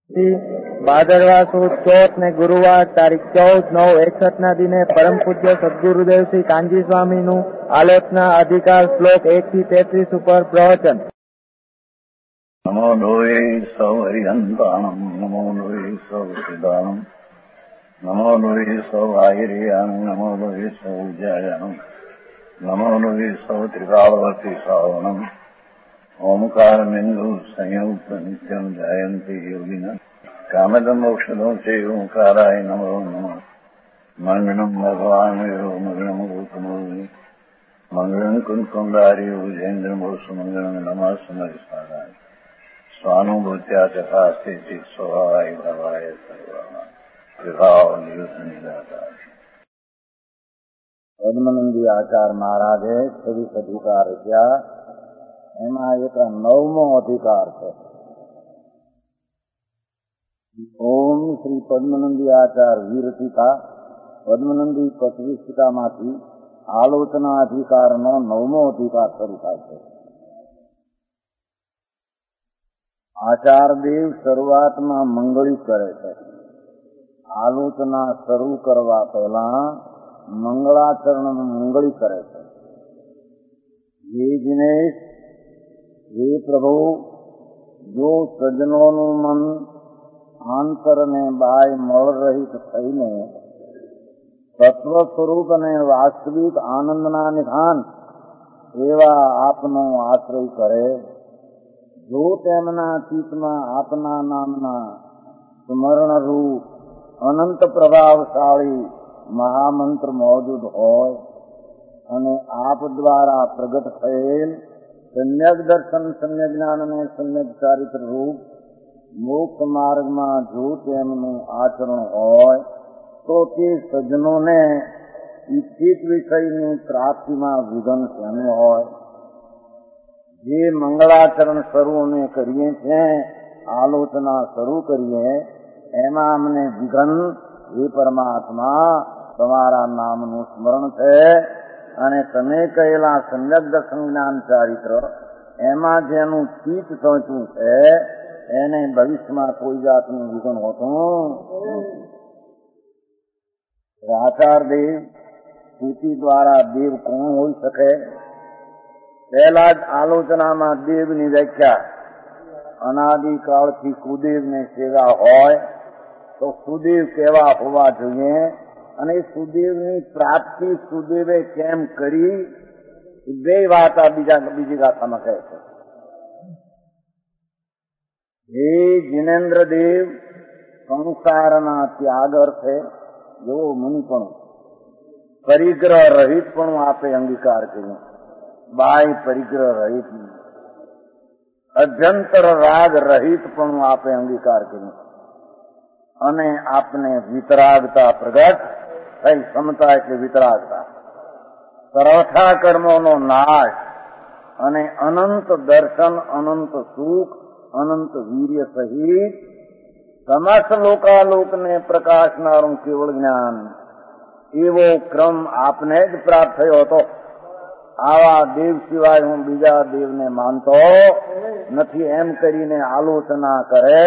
ભાદરવા સુદ ચોથ ને ગુરુવાર તારીખ 14/9/61 ના દિને પરમ પૂજ્ય સદગુરુદેવ શ્રી કાનજી સ્વામીનું આલોચના અધિકાર શ્લોક 1 થી 33 ઉપર પ્રવચન. નમો લોહે સૌ હરિહંતાણમ, નમો લોહે સૌ સિદ્ધાણમ, નમો લોહે સૌ આહિર્યાણમ, નમો લોહે સૌ જયાણમ, નમો લોહે સૌ ત્રિકાળવતી શ્રાવણમ, ઓમકાર બિંદુ સંયુક્ત નિત્યમ જાયંતી યોગિના કામદમ મોક્ષદો છે ઓંકારાય નમો નમઃ. મંગળમ ભગવાન મંગળમ ગૌતમોની મંગળમ કુંકુંડારી ઉજેન્દ્રમોસુ મંગળમ નમઃ સમયસારાય સ્વાનુભૂત્યા ચકાસ્તે સ્વભાવાય ભવાય સર્વા વિભાવ નિદાતા. પદ્મનંદી આચાર મહારાજે 26 અધિકાર રચ્યા. એમાં એક 9મો અધિકાર છે. ઓમ શ્રી પદ્મનંદી આચાર વીરટીકા પદ્મનંદી 25 ટીકામાંથી આલોચના અધિકારનો 9મો અધિકાર શરૂ થાય છે. આચારદેવ શરૂઆતમાં મંગળી કરે છે. આલોચના શરૂ કરવા પહેલા મંગળાચરણ મંગળી કરે છે. હે દિનેશ, હે પ્રભુ, જો સજ્જનોનું મન આંતર ને બાય મળ રહિત થઈને તત્વ સ્વરૂપ અને વાસ્તવિક આનંદના નિધાન એવા આપનો આશ્રય કરે, જો તેમના ચિત્તમાં આપના નામના સ્મરણરૂપ અનંત પ્રભાવશાળી મહામંત્ર મોજૂદ હોય અને આપ દ્વારા પ્રગટ થયેલ સમ્યક દર્શન, સમ્યક જ્ઞાન અને સમ્યક ચારિત્ર રૂપ મોક્ષ માર્ગમાં જો તેમનું આચરણ હોય તો તે સજ્જનોને ઈચ્છિત વિષયની પ્રાપ્તિમાં વિઘન શેનું હોય? જે મંગળાચરણ શરૂ અમે કરીએ છીએ, આલોચના શરૂ કરીએ, એમાં અમને વિઘન એ પરમાત્મા તમારા નામનું સ્મરણ છે અને તમે કહેલા સમ્યક દર્શન જ્ઞાન ચારિત્ર એમાં જેનું ચિત્ત પહોંચ્યું છે એને ભવિષ્યમાં કોઈ જાતનું વિઘન હોતું. આચારદેવ સ્તુતિ દ્વારા દેવ કોણ હોઈ શકે? પહેલા જ આલોચનામાં દેવની વ્યાખ્યા અનાદિકાળથી સુદેવને સેવા હોય તો સુદેવ કેવા હોવા જોઈએ અને સુદેવની પ્રાપ્તિ સુદેવે કેમ કરી, બે વાત આ બીજી ગાથામાં કહે છે. હે જિનેન્દ્રદેવ, સંસારના ત્યાગ અર્થે જો મુનિપણું, પરિગ્રહ રહિત પણ આપે અંગીકાર કર્યું, બાય પરિગ્રહ રહિત, અભ્યંતર રાગ રહિત પણ આપે અંગીકાર કર્યું અને આપને વિતરાગતા પ્રગટ થઈ. સમતા એટલે વિતરાગતા, સર્વથા કર્મોનો નાશ અને અનંત દર્શન, અનંત સુખ, અનંત વીર્ય સહિત સમસ્ત લોકાલોકને પ્રકાશનારું કેવળ જ્ઞાન, એવો ક્રમ આપને જ પ્રાપ્ત થયો હતો. આવા દેવ સિવાય હું બીજા દેવને માનતો નથી એમ કરીને આલોચના કરે,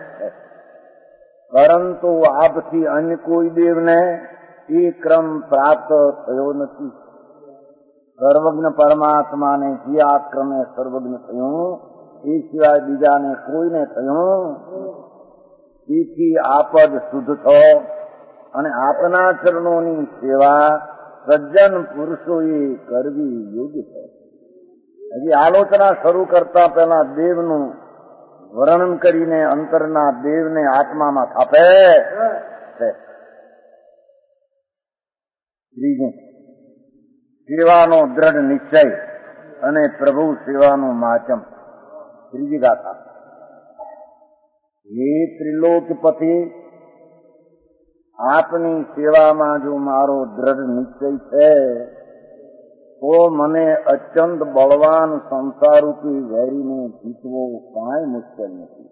પરંતુ આપથી અન્ય કોઈ દેવને એ ક્રમ પ્રાપ્ત થયો નથી. સર્વજ્ઞ પરમાત્માને જે આ ક્રમે સર્વજ્ઞ થયું એ સિવાય બીજાને કોઈને થયું. તેથી આપ જ શુદ્ધ થો અને આપના ચરણોની સેવા સજ્જન પુરુષોએ કરવી યોગ્ય છે. હજી આલોચના શરૂ કરતા પહેલા દેવનું વર્ણન કરીને અંતરના દેવને આત્મામાં થાપે છે. ત્રીજું, સેવાનો દ્રઢ નિશ્ચય અને પ્રભુ સેવાનું માચમ. ત્રીજી ગાથા. હે ત્રિલોકપતિ, આપની સેવામાં જો મારો દ્રઢ નિશ્ચય છે તો મને અત્યંત બળવાન સંસારરૂપી વેરીને જીતવો કાંઈ મુશ્કેલ નથી.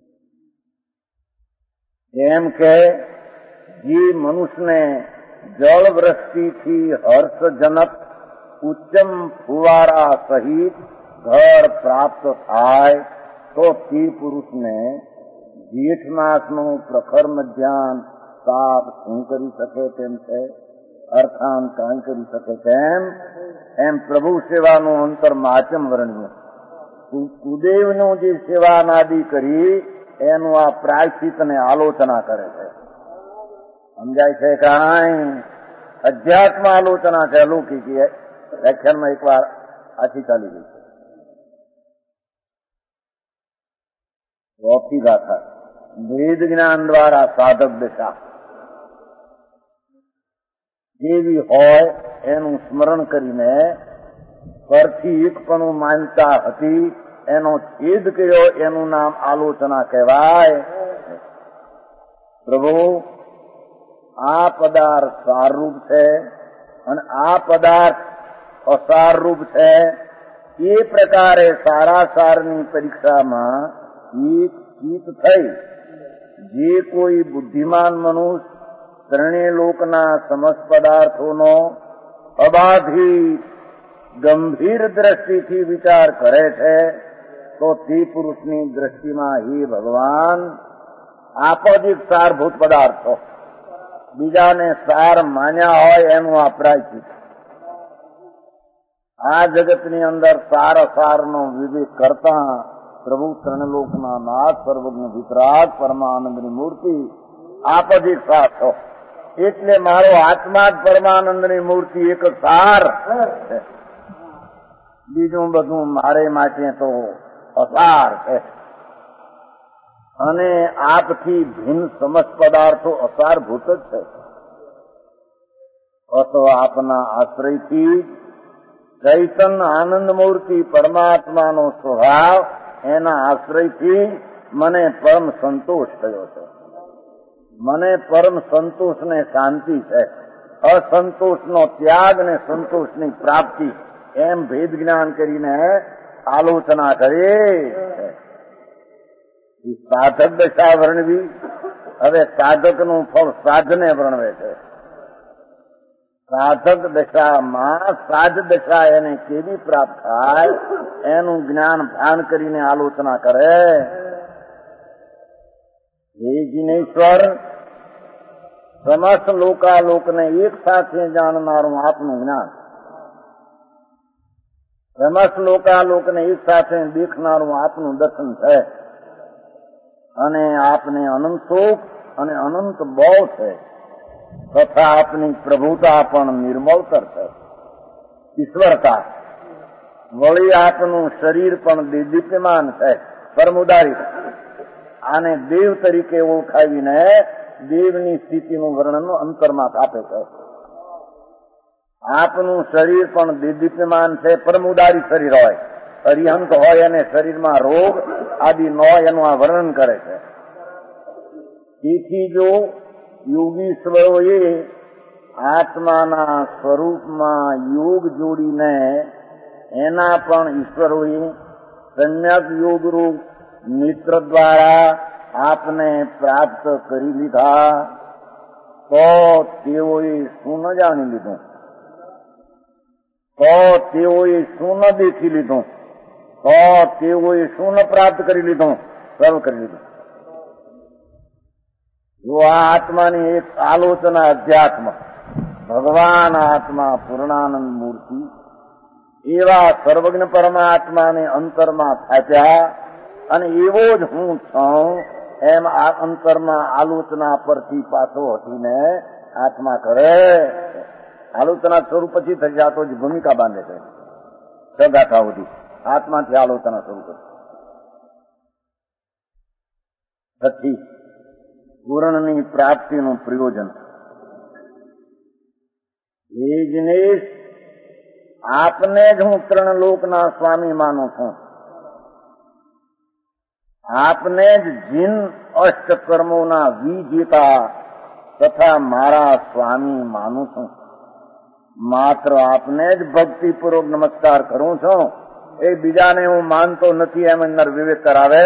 કેમ કે જે મનુષ્યને જળવૃષ્ટિથી હર્ષજનક ઉચ્ચમ ફુવારા સહિત ઘર પ્રાપ્ત થાય તો તે પુરુષને જેઠ માસનું પ્રખર મધ્યાહન તાપ શું કરી શકે તેમ છે, અર્થાંત કાંઈ કરી શકે તેમ, એમ પ્રભુ સેવાનું અંતર માચમ વર્ણ્યું. કુદેવનું જે સેવાનાદિ કરી એનું આ પ્રાયશ્ચિત અને આલોચના કરે છે. સમજાય છે કાંઈ? અધ્યાત્મ આલોચના છે. અલૌકિક વ્યાખ્યાનમાં એક વાર આછી ચાલી ગઈ છે. ચોથી ગાથા વેદ જ્ઞાન દ્વારા સાધક દશા જેવી હોય એનું સ્મરણ કરીને પરથી એકપણું માનતા હતી એનો છેદ કર્યો, એનું નામ આલોચના કહેવાય. પ્રભુ આ પદાર્થ સારરૂપ છે અને આ પદાર્થ અસારરૂપ છે. એ પ્રકારે સારા સારની પરીક્ષામાં એક ચિત્ત થઈ જે કોઈ બુદ્ધિમાન મનુષ્ય ત્રણેય લોકના સમસ્ત પદાર્થોનો અબાધિત ગંભીર દ્રષ્ટિથી વિચાર કરે છે તો તે પુરુષની દ્રષ્ટિમાં હે ભગવાન આપ જ એક સારભૂત પદાર્થો, બીજાને સાર માન્યા હોય એનું આ પ્રાયશ્ચિત. આ જગતની અંદર સાર અસારનો વિવેક કરતા પ્રભુ ત્રણલોકના નાથ સર્વજ્ઞ વિતરાગ પરમાનંદની મૂર્તિ આપ જ એક સાર છો. એટલે મારો આત્મા જ પરમાનંદની મૂર્તિ એક સાર છે, બીજું બધું મારે માટે તો અસાર છે. અને આપથી ભિન્ન સમસ્ત પદાર્થો અસારભૂત જ છે. અથવા આપના આશ્રયથી ચૈતન્ય આનંદ મૂર્તિ પરમાત્માનો સ્વભાવ, એના આશ્રયથી મને પરમ સંતોષ થયો છે. મને પરમ સંતોષ ને શાંતિ છે. અસંતોષનો ત્યાગ ને સંતોષની પ્રાપ્તિ, એમ ભેદ જ્ઞાન કરીને આલોચના કરી. સાધક દશા વર્ણવી. હવે સાધકનું ફળ સાધને વર્ણવે છે. સાધક દશામાં સાધ દશા એને કેવી પ્રાપ્ત થાય એનું જ્ઞાન ભાન કરીને આલોચના કરે. હે જીનેશ્વર, સમસ્ત લોકાલોકને એક સાથે જાણનારું આપનું જ્ઞાન, સમસ્ત લોકાલોકને એક સાથે દેખનારું આપનું દર્શન છે. અને આપને અનંત સુખ અને અનંત બળ છે, તથા આપની પ્રભુતા પણ નિર્મળતર છે, ઈશ્વરતા. વળી આપનું શરીર પણ દીપ્યમાન છે, પરમુદારી. આને દેવ તરીકે ઓળખાવીને દેવની સ્થિતિનું વર્ણન અંતરમાં આપે છે. આપનું શરીર પણ દીપ્યમાન છે, પરમુદારી શરીર હોય, અરિહંત હોય અને શરીરમાં રોગ આદિ ન હોય એનું આ વર્ણન કરે છે. તેથી જો યોગીશ્વરોએ આત્માના સ્વરૂપમાં યોગ જોડીને એના પણ ઈશ્વરોએ સમ્યક યોગરૂપ મિત્ર દ્વારા આપને પ્રાપ્ત કરી લીધા, તો તેઓએ શું ન જાણી લીધું, તો તેઓએ શું ન દેખી લીધું, તો તેઓએ શું ન પ્રાપ્ત કરી લીધું, સર્વ કરી લીધું. જો આ આત્માની એક આલોચના અધ્યાત્મ ભગવાન આત્મા પૂર્ણાનંદ મૂર્તિ એવા સર્વજ્ઞ પરમાત્માને અંતરમાં થાપ્યા અને એવો જ હું છું એમ આ અંતરમાં આલોચના પરથી પાછો હટીને આત્મા કરે. આલોચના સ્વરૂપ પછી થઈ જાતો જ ભૂમિકા બાંધે છે. સગાથા સુધી આત્માથી આલોચના શરૂ કરે. પછી પૂર્ણની પ્રાપ્તિનું પ્રયોજન. હે જીનેશ, આપને જ હું ત્રણ લોકના સ્વામી માનું છું. આપને જ જીન અષ્ટ કર્મોના વિજેતા તથા મારા સ્વામી માનું છું. માત્ર આપને જ ભક્તિપૂર્વક નમસ્કાર કરું છું. એ બીજાને હું માનતો નથી એમ અંદર વિવેક કરાવે.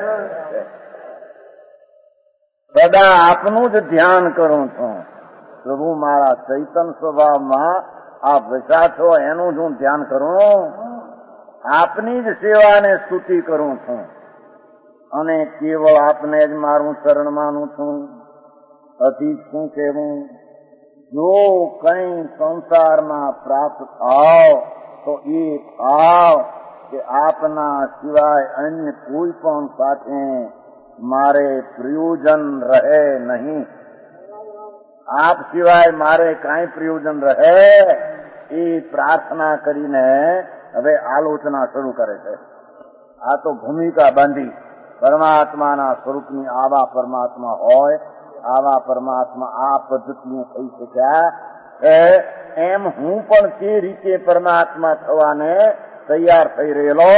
સદા આપનું જ ધ્યાન કરું છું. પ્રભુ મારા ચૈતન્ય સ્વભાવમાં આપ વસા છો એનું જ હું ધ્યાન કરું. આપની જ સેવાને સ્તુતિ કરું છું. અને કેવળ આપને જ મારું શરણ માનું છું. અધિક શું કહેવું? જો કંઈ સંસારમાં પ્રાપ્ત થાવ તો એ થાવ કે આપના સિવાય અન્ય કોઈ પણ સાથે મારે પ્રયોજન રહે નહીં. આપ સિવાય મારે કાંઈ પ્રયોજન રહે એ પ્રાર્થના કરીને હવે આલોચના શરૂ કરે છે. આ તો ભૂમિકા બાંધી પરમાત્માના સ્વરૂપની આવા પરમાત્મા હોય, આવા પરમાત્મા આ પદ્ધતિએ થઈ શક્યા એમ હું પણ તે રીતે પરમાત્મા થવાને તૈયાર થઈ રહેલો.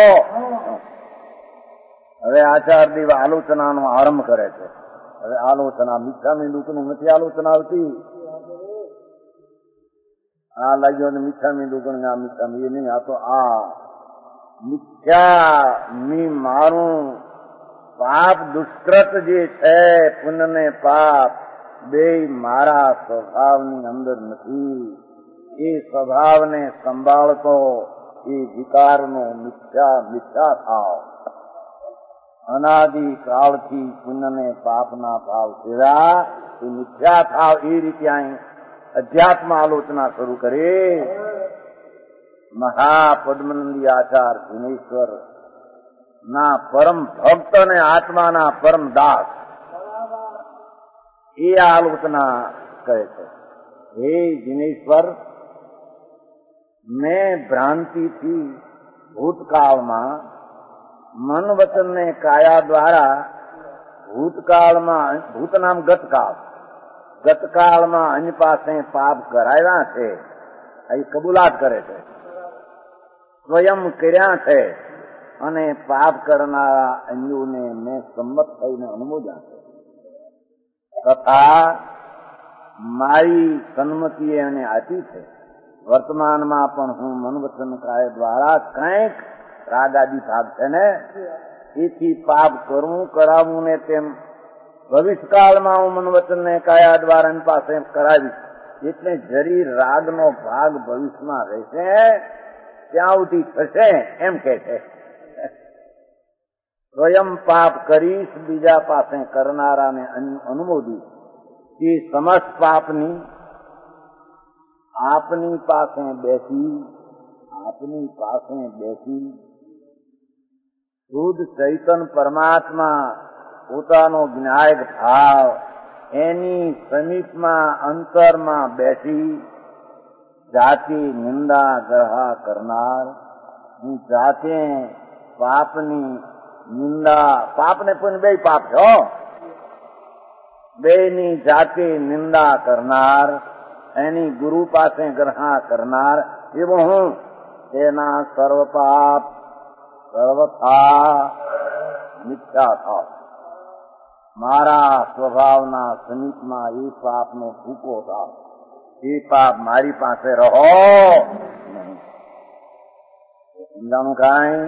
હવે આચાર્યદેવ આલોચનાનો આરંભ કરે છે. હવે આલોચના મીઠામી દુઃખની નથી આલોચના આવતી. આ લાગ્યો ને મીઠામી દુઃખની, આ મીઠામી એ નહીં, આ તો આ મિથ્યા મી મારું પાપ દુષ્કૃત જે છે, પુણ્ય ને પાપ બે મારા સ્વભાવની અંદર નથી. એ સ્વભાવને સંભાળતો એ વિકારનો મિથ્યા મિથ્યા થાવ. અનાદિ કાળથી પુણ્ય ને પાપના ભાવ સેવા એ મિથ્યા થાવ. એ રીતે અહીં અધ્યાત્મ આલોચના શરૂ કરી. મહાપદ્મનંદી આચાર દિનેશ્વર ના પરમ ભક્ત અને આત્માના પરમ દાસ એ આલોચના કહે છે. હે દિનેશ્વર, મેં ભ્રાંતિથી ભૂતકાળમાં મન વચન ને કાયા દ્વારા ભૂતકાળમાં, ભૂત નામ ગતકાળ, ગતકાળમાં અન્ય પાસે પાપ કરાવ્યા છે. એ કબૂલાત કરે છે. સ્વયં કર્યા છે અને પાપ કરનારા અન્યોને મેં સંમત થઈને અનુમોદ્યા છે. તથા મારી સન્મતિ એને આપી છે. વર્તમાનમાં પણ હું મન વચન કાય દ્વારા કંઈક રાગાદી ભાગ છે ને, એથી પાપ કરવું કરાવવું ને તેમ ભવિષ્યકાળમાં હું મન વચન ને કાયા દ્વારા એની પાસે કરાવીશ. એટલે જરી રાગનો ભાગ ભવિષ્યમાં રહેશે, ત્યાં સુધી થશે એમ કે છે. સ્વયં પાપ કરીશ, બીજા પાસે કરનારાને અનુમોદીશ. એ સમસ્ત પાપની આપની પાસે બેસી શુદ્ધ ચૈતન પરમાત્મા પોતાનો જ્ઞાયક ભાવ એની સમીપમાં અંતરમાં બેસી જાતિ નિંદા ગ્રહા કરનાર, હું જાતે પાપની નિંદા, પાપ ને પુણ્ય બે પાપ છો, બે ની જાતે નિંદા કરનાર, એની ગુરુ પાસે ગ્રહા કરનાર એવો હું. તેના સર્વ પાપ સર્વથા મિથ્યા થાવ. મારા સ્વભાવના સમીપમાં એ પાપનો ભૂકો થાવ. એ પાપ મારી પાસે રહો નહીં. સમજાણું કાંઈ?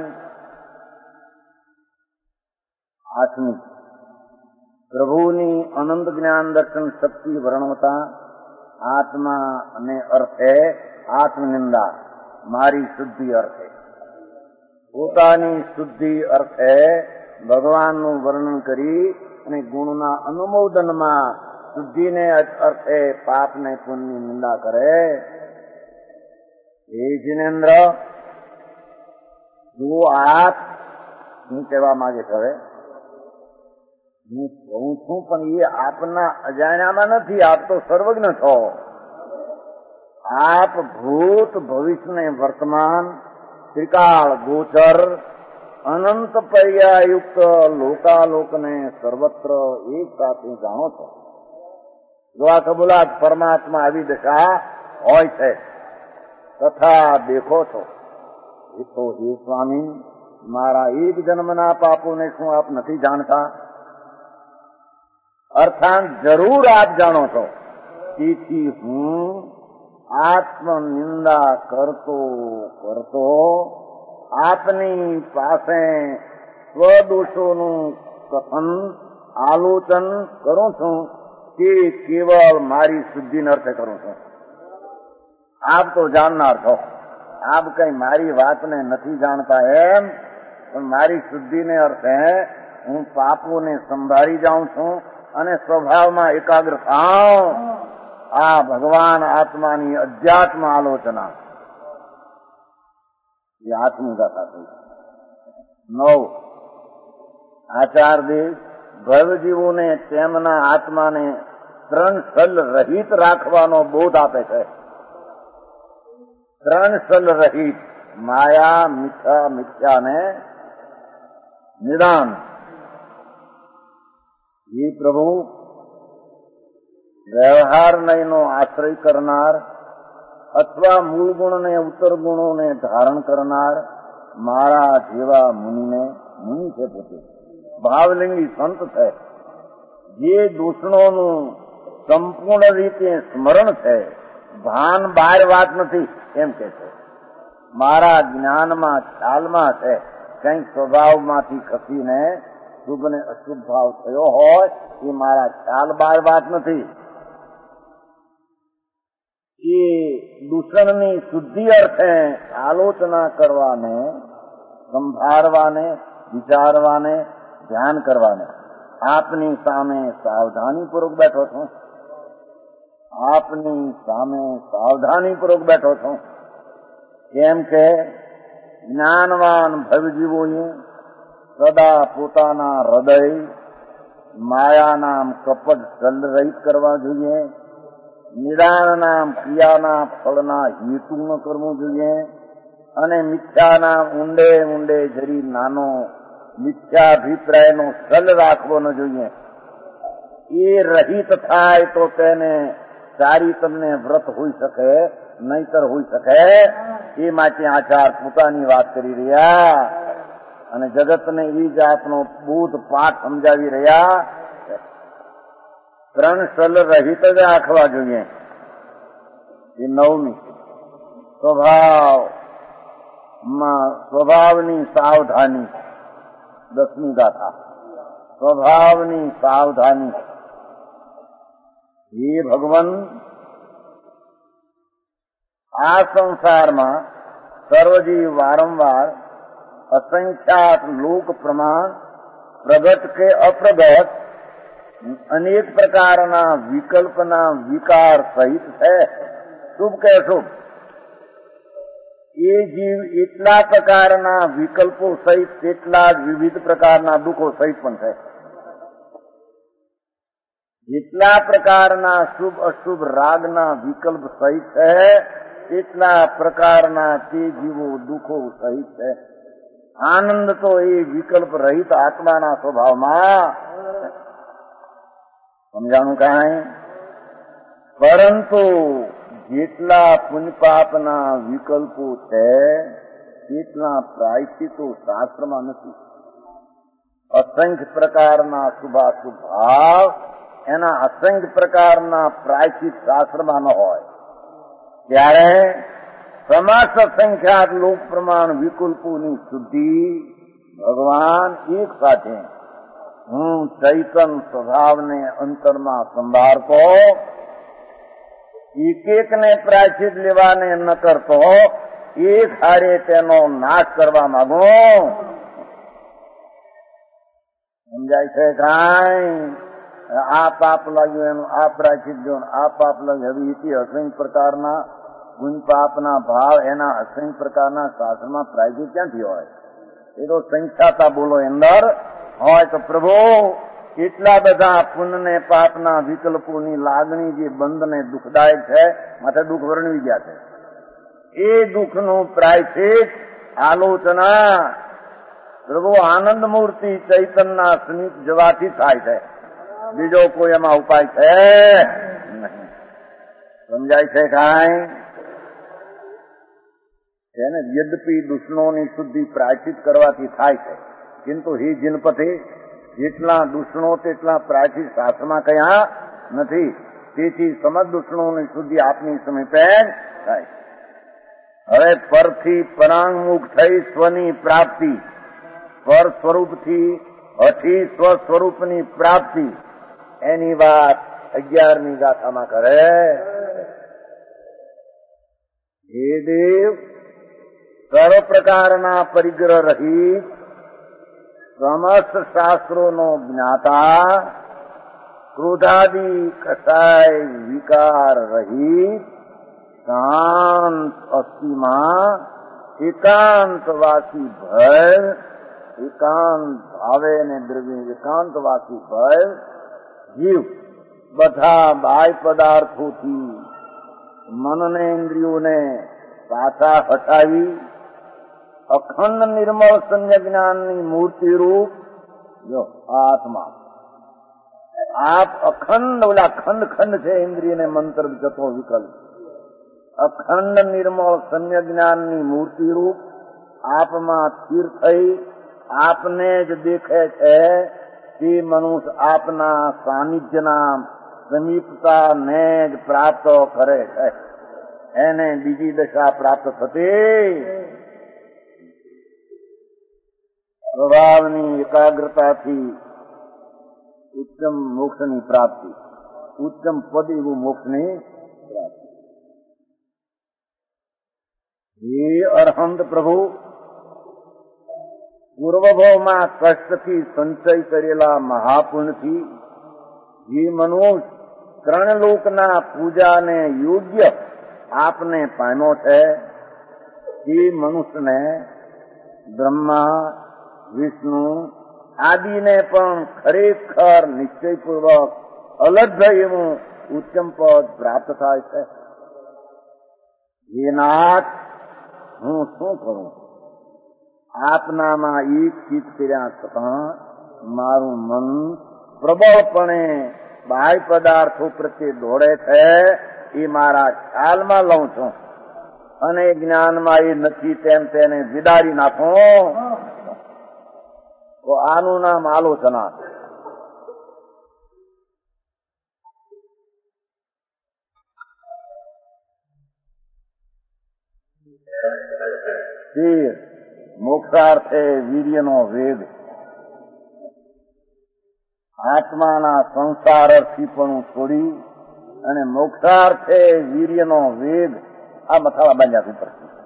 આઠમી, પ્રભુની અનંત જ્ઞાન દર્શન શક્તિ વર્ણવતા આત્મા અને અર્થે આત્મનિંદા, મારી શુદ્ધિ અર્થે, પોતાની શુદ્ધિ અર્થે ભગવાનનું વર્ણન કરી અને ગુણના અનુમોદનમાં શુદ્ધિને અર્થે પાપને પુણ્યની નિંદા કરે. એ જિનેન્દ્ર, જો આપ, હું કહેવા માંગે છે, હવે હું કહું છું પણ એ આપના અજાણ્યામાં નથી. આપ તો સર્વજ્ઞ છો. આપ ભૂત ભવિષ્ય ને વર્તમાન ત્રિકાળ ગોચર અનંત પર્યાયુક્ત લોકાલોકને સર્વત્ર એક સાથે જાણો છો. જો આ કબૂલાત પરમાત્મા આવી દશા હોય છે તથા દેખો છો. એ તો હે સ્વામી, મારા એક જન્મના પાપોને શું આપ નથી જાણતા? અર્થાત જરૂર આપ જાણો છો. તેથી હું આત્મનિંદા કરતો આપની પાસે સ્વદોષોનું કથન આલોચન કરું છું કે કેવળ મારી શુદ્ધિને અર્થે કરું છું. આપ તો જાણનાર છો. આપ કઈ મારી વાતને નથી જાણતા એમ, પણ મારી શુદ્ધિને અર્થે હું પાપોને સંભાળી જાઉં છું અને સ્વભાવમાં એકાગ્ર થાઉં. આ ભગવાન આત્માની અધ્યાત્મ આલોચના એ આઠમી ગાથા થઈ. 9 આચાર્ય ભવજીવોને તેમના આત્માને ત્રણ સલ રહિત રાખવાનો બોધ આપે છે. ત્રણ સલ રહિત, માયા, મિથ્યા ને નિદાન. એ પ્રભુ વ્યવહાર નયનો આશ્રય કરનાર અથવા મૂળ ગુણને ઉત્તર ગુણોને ધારણ કરનાર મારા જેવા મુનિને, મુનિ છે પોતે ભાવલિંગી સંત છે, જે દૂષણોનું સંપૂર્ણ રીતે સ્મરણ છે, ભાન બહાર વાત નથી એમ કે છે, મારા જ્ઞાનમાં ખ્યાલમાં છે, કંઈક સ્વભાવમાંથી ખસીને શુભ ને અશુભ ભાવ થયો હોય એ મારા ખ્યાલ બહાર વાત નથી. એ દૂષણની શુદ્ધિ અર્થે આલોચના કરવાને, સંભાળવાને, વિચારવાને, ધ્યાન કરવાને આપની સામે સાવધાનીપૂર્વક બેઠો છું. આપની સામે સાવધાનીપૂર્વક બેઠો છું. કેમ કે જ્ઞાનવાન ભવજીવોએ સદા પોતાના હૃદય માયાના કપટ જલરહિત કરવા જોઈએ. નિદાનના ક્રિયાના ફળના હેતુ ન કરવું જોઈએ અને મિથ્યાના ઊંડે ઊંડે જરી નાનો મિથ્યાભિપ્રાયનો સલ રાખવો ન જોઈએ. એ રહિત થાય તો તેને સારી તમને વ્રત હોઈ શકે, નહીતર હોઈ શકે. એ માટે આચાર પોતાની વાત કરી રહ્યા અને જગતને એ જાતનો બોધ પાઠ સમજાવી રહ્યા. ત્રણ સલ રહિત જ રાખવા જોઈએ. એ 9મી સ્વભાવની સાવધાની. 10મી ગાથા સ્વભાવની સાવધાની. હે ભગવાન, આ સંસારમાં સર્વજીવ વારંવાર અસંખ્યાત લોક પ્રમાણ પ્રગટ કે અપ્રગટ અનેક પ્રકારના વિકલ્પના વિકાર સહિત છે, શુભ કે અશુભ. એ જીવ એટલા પ્રકારના વિકલ્પો સહિત તેટલા જ વિવિધ પ્રકારના દુઃખો સહિત પણ છે. જેટલા પ્રકારના શુભ અશુભ રાગના વિકલ્પ સહિત છે, એટલા પ્રકારના તે જીવો દુઃખો સહિત છે. આનંદ તો એ વિકલ્પ રહિત આત્માના સ્વભાવમાં. સમજાણું કાંઈ? પરંતુ જેટલા પુણ્યપાપના વિકલ્પો છે તેટલા પ્રાયશ્ચિતો શાસ્ત્રમાં નથી. અસંખ્ય પ્રકારના શુભાશુભ ભાવ, એના અસંખ્ય પ્રકારના પ્રાયશ્ચિત શાસ્ત્રમાં ન હોય. ત્યારે સમસ્ત સંખ્યાત લોક પ્રમાણ વિકલ્પોની શુદ્ધિ ભગવાન એક સાથે હું ચૈતન સ્વભાવને અંતરમાં સંભાળતો, એક એકને પ્રાયશ્ચિત લેવાને ન કરતો, એક હારે તેનો નાશ કરવા માંગો. સમજાય છે કાંઈ? આ પાપ લાગ્યું એનું આ પ્રાયશ્ચિત જો, આ પાપ લાગ્યું. હવે એથી અસંખ્ય પ્રકારના ગુણ પાપના ભાવ, એના અસંખ્ય પ્રકારના શાસ્ત્રમાં પ્રાયશ્ચિત ક્યાંથી હોય? એ તો સંખ્યાતા બોલો અંદર હોય તો પ્રભુ એટલા બધા પુણ્ય ને પાપના વિકલ્પોની લાગણી જે બંધને દુઃખદાયક છે, માટે દુઃખ વર્ણવી ગયા છે. એ દુઃખનું પ્રાયશ્ચિત આલોચના પ્રભુ આનંદ મૂર્તિ ચૈતનના સમીપ જવાથી થાય છે. બીજો કોઈ એમાં ઉપાય છે નહીં. સમજાય છે કાંઈ? તેને યદ્યપિ દૂષણોની શુદ્ધિ પ્રાયશ્ચિત કરવાથી થાય છે, કિંતુ હી જીનપતિ જેટલા દૂષણો તેટલા પ્રાયશ્ચિત શાસ્ત્રમાં કયા નથી. તેથી સમજ દૂષણોની શુદ્ધિ આપની સમીપે થાય. હવે પરથી પરાંગમુખ થઈ સ્વની પ્રાપ્તિ, પર સ્વરૂપથી હઠી સ્વ સ્વરૂપની પ્રાપ્તિ, એની વાત 11મી ગાથામાં કરે. હે દેવ, સર્વ પ્રકારના પરિગ્રહ રહિત સમસ્ત શાસ્ત્રોનો જ્ઞાતા, ક્રોધાદિ કસાય વિકાર રહિત, શાંત અસ્થિમાં એકાંતવાસી ભય, એકાંત ભાવે ને દ્રવ્ય એકાંતવાસી ભય જીવ બધા બાહ્ય પદાર્થોથી મનને ઇન્દ્રિયોને પાછા હટાવી અખંડ નિર્મળ સમ્યક જ્ઞાનની મૂર્તિ રૂપ જો આત્મા આપ અખંડ ઓલા ખંડ ખંડ છે ઇન્દ્રિયને મંત્ર જતો વિકલ્પ અખંડ નિર્મળ સમ્યક જ્ઞાનની મૂર્તિ રૂપ આપમાં સ્થિર થઈ આપને જ દેખે છે તે મનુષ્ય આપના સાનિધ્યના સમીપતાને જ પ્રાપ્ત કરે છે. એને બીજી દશા પ્રાપ્ત થતી સ્વભાવની એકાગ્રતાથી ઉત્તમ મોક્ષની પ્રાપ્તિ, ઉત્તમ પદ એવું મોક્ષની પ્રાપ્તિ. હે અરહંત પ્રભુ, પૂર્વભાવમાં કષ્ટથી સંચય કરેલા મહાપુણ્યથી જે મનુષ્ય ત્રણ લોકના પૂજાને યોગ્ય આપને પામ્યો છે તે મનુષ્યને બ્રહ્મા વિષ્ણુ આદિને પણ ખરેખર નિશ્ચયપૂર્વક અલગ એવું ઉત્તમ પદ પ્રાપ્ત થાય છે. હે નાથ, હું શું કરું? આપનામાં એક ચિત્ત કર્યા છતાં મારું મન પ્રબળપણે બાહ્ય પદાર્થો પ્રત્યે દોડે છે. એ મારા ખ્યાલમાં લઉં છું અને જ્ઞાનમાં એ નથી તેમ તેને વિદારી નાખું તો આનું નામ આલોચના. મોક્ષાર્થે વીર્યનો વેગ, આત્માના સંસારથી પણ છોડી અને મોક્ષાર્થે વીર્યનો વેગ, આ મથાળા બાંધ્યા ઉપર.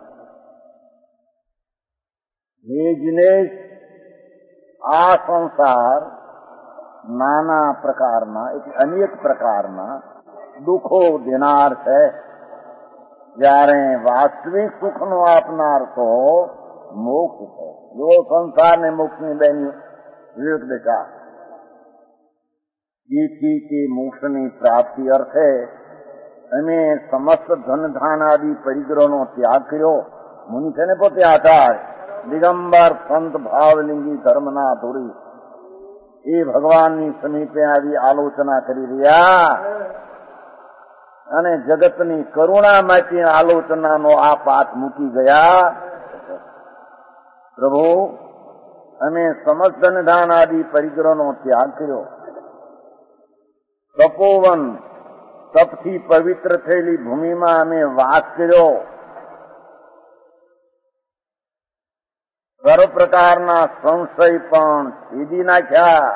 હે જીનેશ, આ સંસાર નાના પ્રકારના એટલે અનેક પ્રકારના દુઃખો દેનાર છે. જ્યારે વાસ્તવિક સુખનો આપનાર તો મોક્ષ છે. જો સંસારને મોક્ષની બેની વિવેક દશા. જેથી કે મોક્ષની પ્રાપ્તિ અર્થે અમે સમસ્ત ધનધાન આદિ પરિગ્રહનો ત્યાગ કર્યો. મુનિ છે ને પોતે આચાર્ય દિગંબર સંત ભાવલિંગી ધર્મના ધોરી એ ભગવાનની સમીપે આવી આલોચના કરી રહ્યા અને જગતની કરુણા માટે આલોચનાનો આ પાઠ મૂકી ગયા. પ્રભુ, અમે સમસ્ત ધનધાન આદિ પરિગ્રહનો ત્યાગ કર્યો. તપોવન તપથી પવિત્ર થયેલી ભૂમિમાં અમે વાસ કર્યો. સર્વ પ્રકારના સંશય પણ છેદી નાખ્યા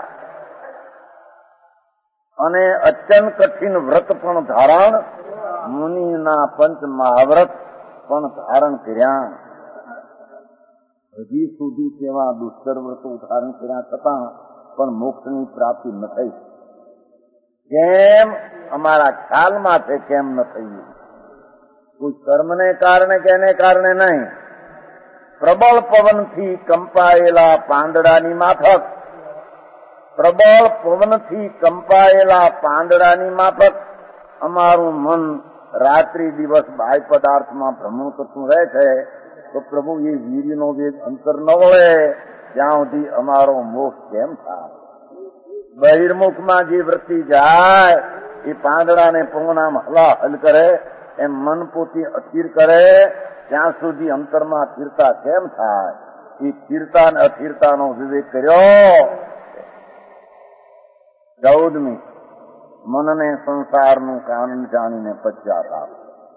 અને અત્યંત કઠિન વ્રત પણ ધારણ, મુનિના પંચ મહાવ્રત પણ ધારણ કર્યા. હજી સુધી તેવા દુષ્કર વ્રતો ધારણ કર્યા છતાં પણ મોક્ષની પ્રાપ્તિ ન થઈ. કેમ? અમારા ખ્યાલમાં છે કેમ ન થયું? કોઈ કર્મને કારણે કે એને કારણે નહીં. પ્રબળ પવનથી કંપાયેલા પાંદડાની માફક, પ્રબળ પવનથી કંપાયેલા પાંદડાની માફક અમારું મન રાત્રિ દિવસ બાહ્ય પદાર્થમાં ભ્રમણ કરતું રહે છે. તો પ્રભુ, એ વીર્યનો વેગ અંતર ન વળે ત્યાં સુધી અમારો મોક્ષ કેમ થાય? બહિર્મુખમાં જે વૃત્તિ જાય એ પાંદડાને પવનામ હલાહલ કરે એમ મન પોતે અસ્થિર કરે ત્યાં સુધી અંતરમાં સ્થિરતા કેમ થાય? એ સ્થિરતા અને અસ્થિરતાનો વિવેક કર્યો. 14મી, મનને સંસારનું કારણ જાણીને પશ્ચાતાપ.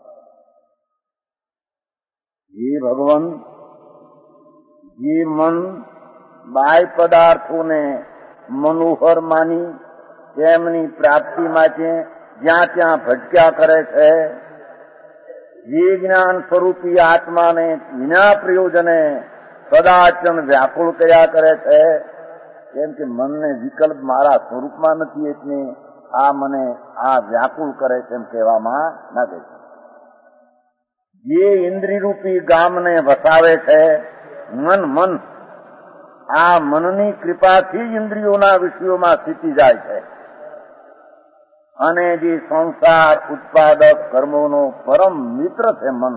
હે ભગવાન, જે મન બાહ્ય પદાર્થોને મનોહર માની તેમની પ્રાપ્તિ માટે જ્યાં ત્યાં ભટક્યા કરે છે, જે જ્ઞાન સ્વરૂપી આત્માને વિના પ્રયોજને સદાચન વ્યાકુળ કર્યા કરે છે, કેમ કે મનને વિકલ્પ મારા સ્વરૂપમાં નથી, એટલે આ મને આ વ્યાકુળ કરે છે એમ કહેવામાં ના દે. જે ઇન્દ્રિયરૂપી ગામને વસાવે છે મન, આ મનની કૃપાથી જ ઇન્દ્રિયોના વિષયોમાં સ્થિતિ જાય છે. અને જે સંસાર ઉત્પાદક કર્મોનો પરમ મિત્ર છે મન,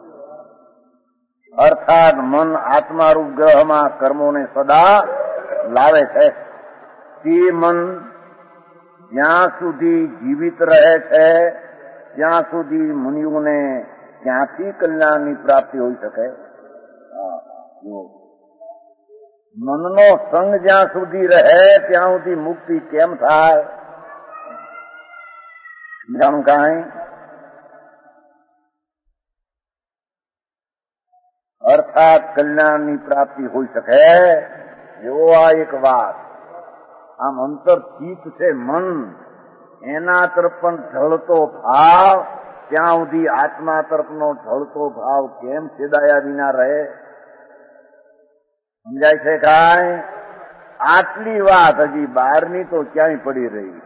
અર્થાત મન આત્મારૂપ ગ્રહમાં કર્મોને સદા લાવે છે. તે મન જ્યાં સુધી જીવિત રહે છે ત્યાં સુધી મુનિઓને ક્યાંથી કલ્યાણની પ્રાપ્તિ હોઈ શકે? મનનો સંગ જ્યાં સુધી રહે ત્યાં સુધી મુક્તિ કેમ થાય? જાણું કાંઈ? અર્થાત કલ્યાણની પ્રાપ્તિ હોઈ શકે એવો આ એક વાત. આમ અંતર ચિત્ત છે મન, એના તરફ પણ ઢળતો ભાવ, ત્યાં સુધી આત્મા તરફનો ઢળતો ભાવ કેમ છેદાયા વિના રહે? સમજાય છે કાંઈ? આટલી વાત હજી બહારની તો ક્યાંય પડી રહી.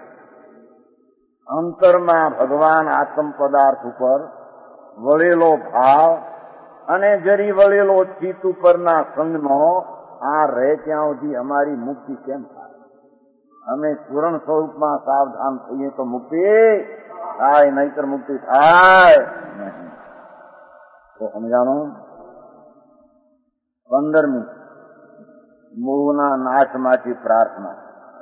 અંતરમાં ભગવાન આત્મ પદાર્થ ઉપર વળેલો ભાવ અને જરી વળેલો ચિત્ત ઉપરના સંગનો આ રહે ત્યાં સુધી અમારી મુક્તિ કેમ થાય? અમે પૂર્ણ સ્વરૂપમાં સાવધાન થઈએ તો મુક્તિ થાય, નહીતર મુક્તિ થાય નહીં. તો સમજાણું? 15મી મોહના નાશમાંથી પ્રાર્થના.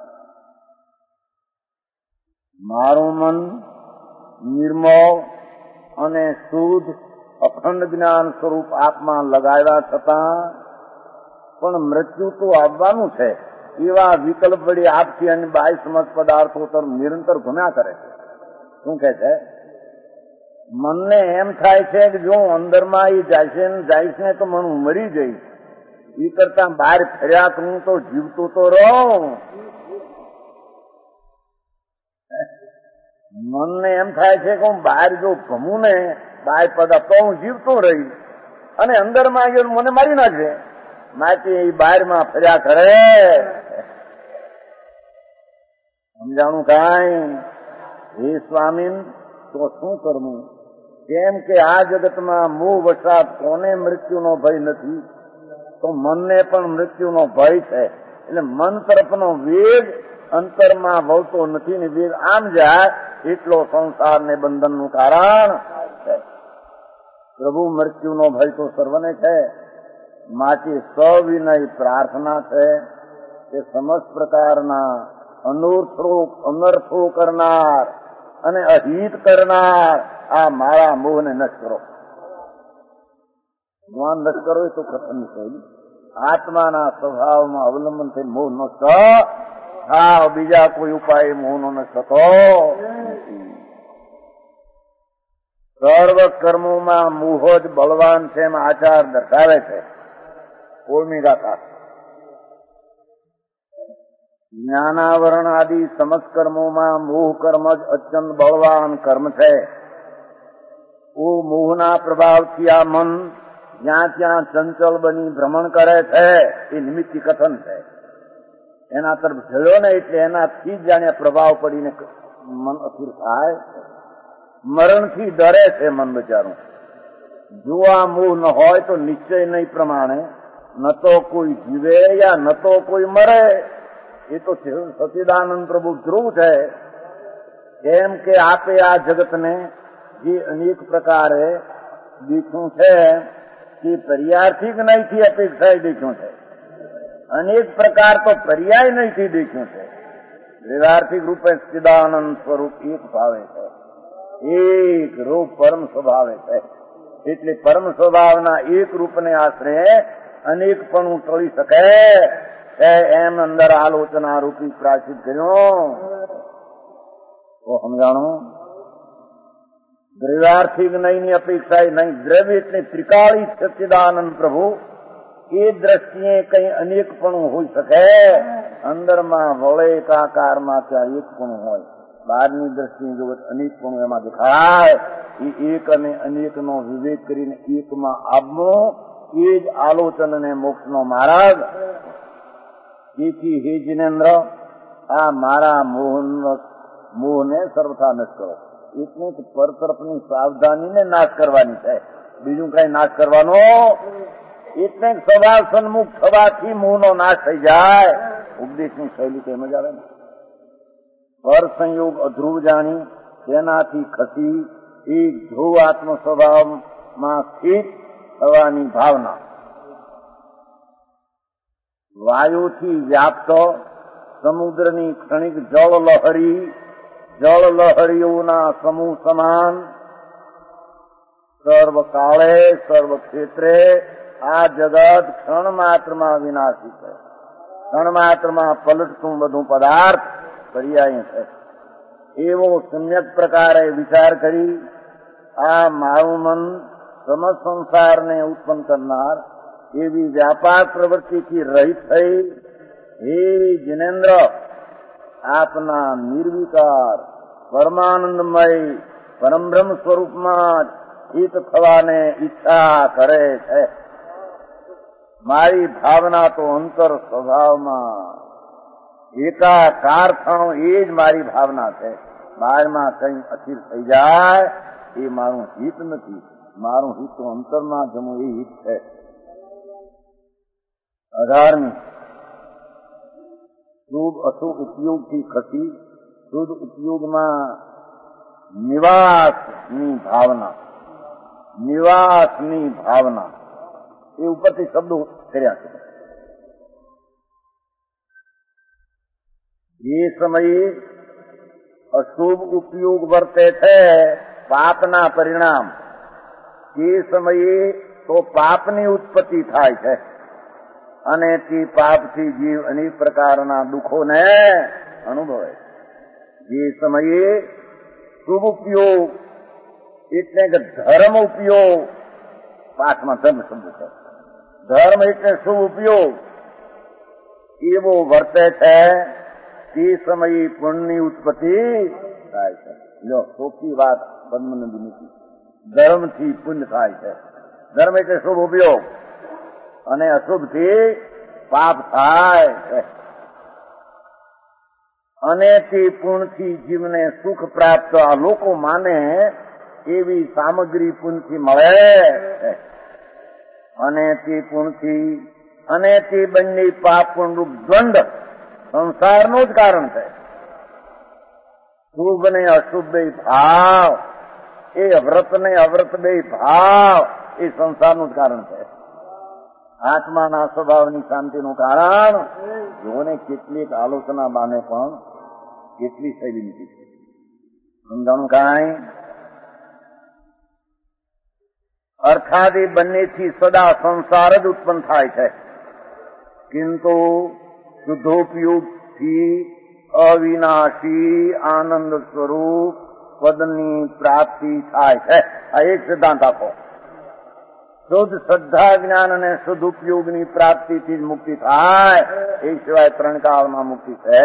મારું મન નિર્મળ અને શુદ્ધ અખંડ જ્ઞાન સ્વરૂપ આપમાં લગાવ્યા છતાં પણ મૃત્યુ તો આવવાનું છે એવા વિકલ્પ વળી આપથી અને બાહ્ય સમજ પદાર્થો તરફ નિરંતર ગુના કરે છે. શું કે છે? મનને એમ થાય છે કે જો અંદરમાં એ જાય છે તો મને મરી જઈશ, એ કરતા બહાર ફર્યા તો હું તો જીવતો તો રહું. મનને એમ થાય છે કે હું બહાર જો ભમું ને બહાર પદા તો હું જીવતો રહીશ, અને અંદરમાં ગયો મને મારી નાખે, માટે એ બહારમાં ફર્યા કરે. સમજાણું કાંઈ? હે સ્વામી, તો શું કરવું? કેમ કે આ જગતમાં મોહ વસાત કોને મૃત્યુનો ભય નથી? તો મનને પણ મૃત્યુનો ભય છે. એટલે મન તરફનો વેગ અંતરમાં વળતો નથી ને વેગ આમ જાય એટલો સંસાર ને બંધનનું કારણ છે. પ્રભુ મૃત્યુનો ભય તો સર્વને છે, માટે સવિનય પ્રાર્થના છે કે સમસ્ત પ્રકારના અનર્થો કરનાર અને અહિત કરનાર આ મારા મોહને નષ્ટ કરો. ભગવાન નષ્ટ કરો એ તો કથન છે. આત્માના સ્વભાવમાં અવલંબન થઈ મોહ નષ્ટ થાવ, બીજા કોઈ ઉપાય મોહનો નષ્ટ થતો નથી. સર્વ કર્મોમાં મોહ જ બળવાન છે એમ આચાર દર્શાવે છે. 16મી ગાથા. જ્ઞાનાવરણ આદિ સમસ્ત કર્મોમાં મોહ કર્મ જ અત્યંત બળવાન કર્મ છે. મોહના પ્રભાવથી આ મન જ્યાં ત્યાં ચંચલ બની ભ્રમણ કરે છે એ નિમિત્તી કથન છે. એના તરફ જળ્યો ને એટલે એનાથી જ જાણે પ્રભાવ પડીને મન અસ્થિર થાય. મરણથી ડરે છે મન બચારું. જો આ મોહ ન હોય તો નિશ્ચય નહીં પ્રમાણે ન તો કોઈ જીવે યા ન તો કોઈ મરે. એ તો સચ્ચિદાનંદ પ્રભુ ધ્રુવ છે. કેમ કે આપે આ જગતને જે અનેક પ્રકારે દેખ્યું છે તે પર્યાર્થિક નહીંથી અપેક્ષાએ દેખ્યું છે. અનેક પ્રકાર તો પર્યાય નહીંથી દેખ્યું છે. વ્યવહાર્થિક રૂપે સચ્ચિદાનંદ સ્વરૂપ એક ભાવે છે, એક રૂપ પરમ સ્વભાવે છે. એટલે પરમ સ્વભાવના એક રૂપને આશરે અનેક પણ ટળી શકે એમ અંદર આલોચના રૂપી પ્રાચિત કર્યું. તો સમજાણું? દ્રવ્યાર્થિક નહીંની અપેક્ષા નહીં. દ્રવ્ય એટલે ત્રિકાળી સચ્ચિદાનંદ પ્રભુ એ દ્રષ્ટિએ કઈ અનેક પણ હોઈ શકે. અંદરમાં વળે એકાકારમાં ત્યાં એક પણ હોય. બહારની દ્રષ્ટિએ જો અનેક પણ એમાં દેખાય. એ એક અને અનેકનો વિવેક કરીને એકમાં આવવું એ જ આલોચન અને મોક્ષનો માર્ગ. તેથી હે જિનેન્દ્ર, આ મારા મોહને સર્વથા નષ્ટ કરો. એટલે જ પર તરફની સાવધાનીને નાશ કરવાની છે, બીજું કઈ નાશ કરવાનો. એટલે સ્વભાવ સન્મુખ થવાથી મોહનો નાશ થઈ જાય. ઉપદેશની શૈલી તેમ જ આવે ને. પર સંયોગ અધ્રુવ જાણી તેનાથી ખસી એક ધ્રુવ આત્મ સ્વભાવમાં સ્થિત થવાની ભાવના. વાયુથી વ્યાપ્ત સમુદ્રની ક્ષણિક જળ લહરીઓના સમૂહ સમાન સર્વ કાળે સર્વ ક્ષેત્રે આ જગત ક્ષણ માત્રમાં વિનાશી છે. ક્ષણ માત્રમાં પલટતું બધું પદાર્થ પર્યાય છે. એવો સમ્યક પ્રકારે વિચાર કરી આ મારું મન સમસ્ત સંસારને ઉત્પન્ન કરનાર એવી વ્યાપાર પ્રવૃત્તિથી રહિત થઈ હે જિનેન્દ્ર, આપના નિર્વિકાર પરમાનંદમય પરમબ્રહ્મ સ્વરૂપમાં સ્થિત થવાને ઈચ્છા કરે છે. મારી ભાવના તો અંતર સ્વભાવમાં એકાકાર થવું એ જ મારી ભાવના છે. બહારમાં કઈ અસ્થિર થઈ જાય એ મારું હિત નથી. મારું હિત તો અંતરમાં જમવું એ હિત છે. 18મી શુભ અશુભ ઉપયોગથી ખસી શુદ્ધ ઉપયોગમાં નિવાસની ભાવના એ ઉપરથી શબ્દો કર્યા છે. એ સમયે અશુભ ઉપયોગ વર્તે છે પાપના પરિણામ. તે સમયે તો પાપની ઉત્પત્તિ થાય છે અને તે પાપથી જીવ અનેક પ્રકારના દુઃખોને અનુભવે. જે સમયે શુભ ઉપયોગ એટલે કે ધર્મ ઉપયોગ, પાઠમાં ધર્મ શબ્દ છે, ધર્મ એટલે શુભ ઉપયોગ એવો વર્તે છે તે સમયે પુણ્યની ઉત્પત્તિ થાય છે. જો ચોખ્ખી વાત પદ્મનદી નથી. ધર્મથી પુણ્ય થાય છે. ધર્મ એટલે શુભ ઉપયોગ અને અશુભથી પાપ થાય છે. અને તે પુણ્યથી જીવને સુખ પ્રાપ્ત આ લોકો માને એવી સામગ્રી પુણ્યથી મળે છે. અને તે પુણ્યથી અને તે બંને પાપ પુણ્યરૂપ દ્વંદ્વ સંસારનું જ કારણ છે. શુભ ને અશુભ બે ભાવ, એ વ્રત ને અવ્રત બે ભાવ એ સંસારનું જ કારણ છે. આત્માના સ્વભાવની શાંતિનું કારણ જોને કેટલીક આલોચના બાને પણ કેટલી શૈલી નીકળી છે. સમજાણું કાંઈ? અર્થાદિ બંનેથી સદા સંસાર જ ઉત્પન્ન થાય છે, કિંતુ શુદ્ધોપયોગથી અવિનાશી આનંદ સ્વરૂપ પદની પ્રાપ્તિ થાય છે. આ એક સિદ્ધાંત આપો. શુદ્ધ શ્રદ્ધા જ્ઞાન અને શુદ્ધ ઉપયોગની પ્રાપ્તિથી જ મુક્તિ થાય, એ સિવાય 3 કાળમાં મુક્તિ છે.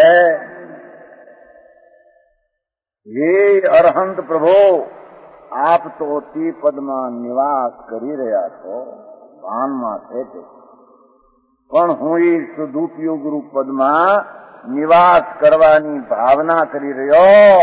હે અરહંત પ્રભો, આપ તો તે પદમાં નિવાસ કરી રહ્યા છો, ભાનમાં છે તે. પણ હું એ શુદ્ધ ઉપયોગ રૂપ પદમાં નિવાસ કરવાની ભાવના કરી રહ્યો.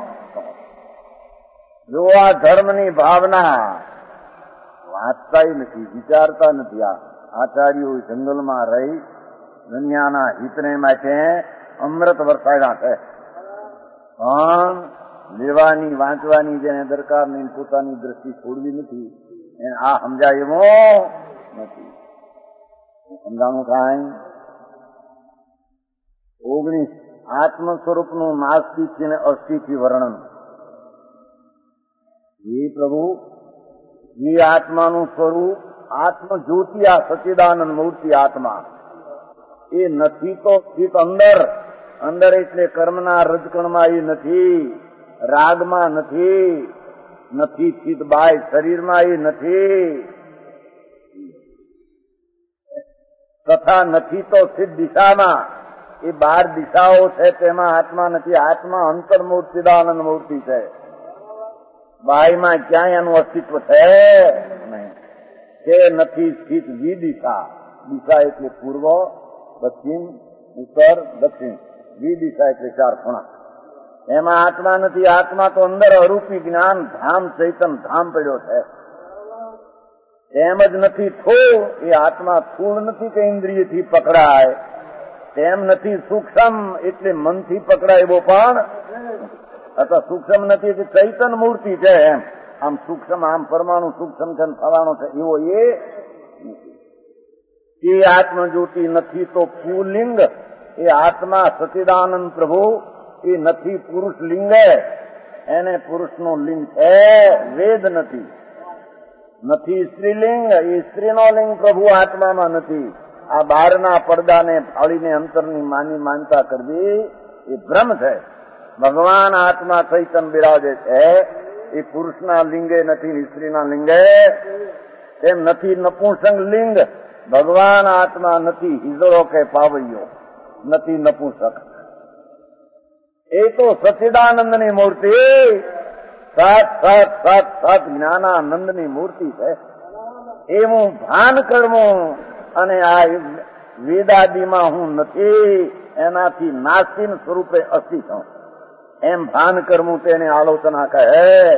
જો આ ધર્મની ભાવના વાંચતા નથી, વિચારતા નથી. આ આચાર્યો જંગલમાં રહી દુનિયાના હિતને માટે અમૃત વરસાવ્યા છે, પણ લેવાની વાંચવાની જેને દરકાર નહીં, પોતાની દ્રષ્ટિ છોડવી નથી, એને આ સમજાય એવો નથી. સમજાણું કાંઈ? 19 આત્મ સ્વરૂપનું નાસ્તિકથી અને અસ્થિથી વર્ણન. એ પ્રભુ, જે આત્માનું સ્વરૂપ આત્મ જ્યોતિ, આ સચ્ચિદાનંદ મૂર્તિ આત્મા, એ નથી તો સ્થિત અંદર એટલે કર્મના રજકણમાં એ નથી, રાગમાં નથી સ્થિત બાય શરીરમાં એ નથી, તથા નથી તો સ્થિત દિશામાં, એ 12 દિશાઓ છે તેમાં આત્મા નથી. આત્મા અંતર્મૂર્તિદાનંદ મૂર્તિ છે. બાયમાં ક્યાંય એનું અસ્તિત્વ છે નહીં. તે નથી સ્થિત વિદિશા. દિશા એટલે પૂર્વ, પશ્ચિમ, ઉત્તર દક્ષિણ 2 દિશા એટલે 4 ખૂણા. એમાં આત્મા નથી. આત્મા તો અંદર અરૂપી જ્ઞાન ધામ ચૈતન ધામ પડ્યો છે. એમ જ નથી થોડ. એ આત્મા સ્થૂળ નથી કે ઇન્દ્રિયથી પકડાય, તેમ નથી સૂક્ષ્મ એટલે મનથી પકડાય એવો પણ, અથવા સૂક્ષ્મ નથી કે ચૈતન મૂર્તિ છે એમ. આમ સૂક્ષ્મ, આમ પરમાણુ સૂક્ષ્મ છે ફલાણો છે એવો એ આત્મજ્યોતિ નથી. તો પુલિંગ એ આત્મા સચિદાનંદ પ્રભુ એ નથી પુરુષ લિંગ, એને પુરુષનું લિંગ છે. વેદ નથી સ્ત્રીલિંગ, એ સ્ત્રીનો લિંગ પ્રભુ આત્મામાં નથી. આ બહારના પડદાને ફાળીને અંતરની માનતા કરવી એ ભ્રમ છે. ભગવાન આત્મા ચૈતન બિરાજે છે, એ પુરુષના લિંગે નથી, સ્ત્રીના લિંગે. તેમ નથી નપુંસક લિંગ. ભગવાન આત્મા નથી હિજડો કે પાવૈયો, નથી નપુંસક. એ તો સચ્ચિદાનંદની મૂર્તિ, સત જ્ઞાનાનંદની મૂર્તિ છે. એવું ભાન કરવું અને આ વેદાદિમાં હું નથી, એનાથી નાસ્તિન સ્વરૂપે અસ્થિ છું એમ ભાન કરવું તેને આલોચના કહે.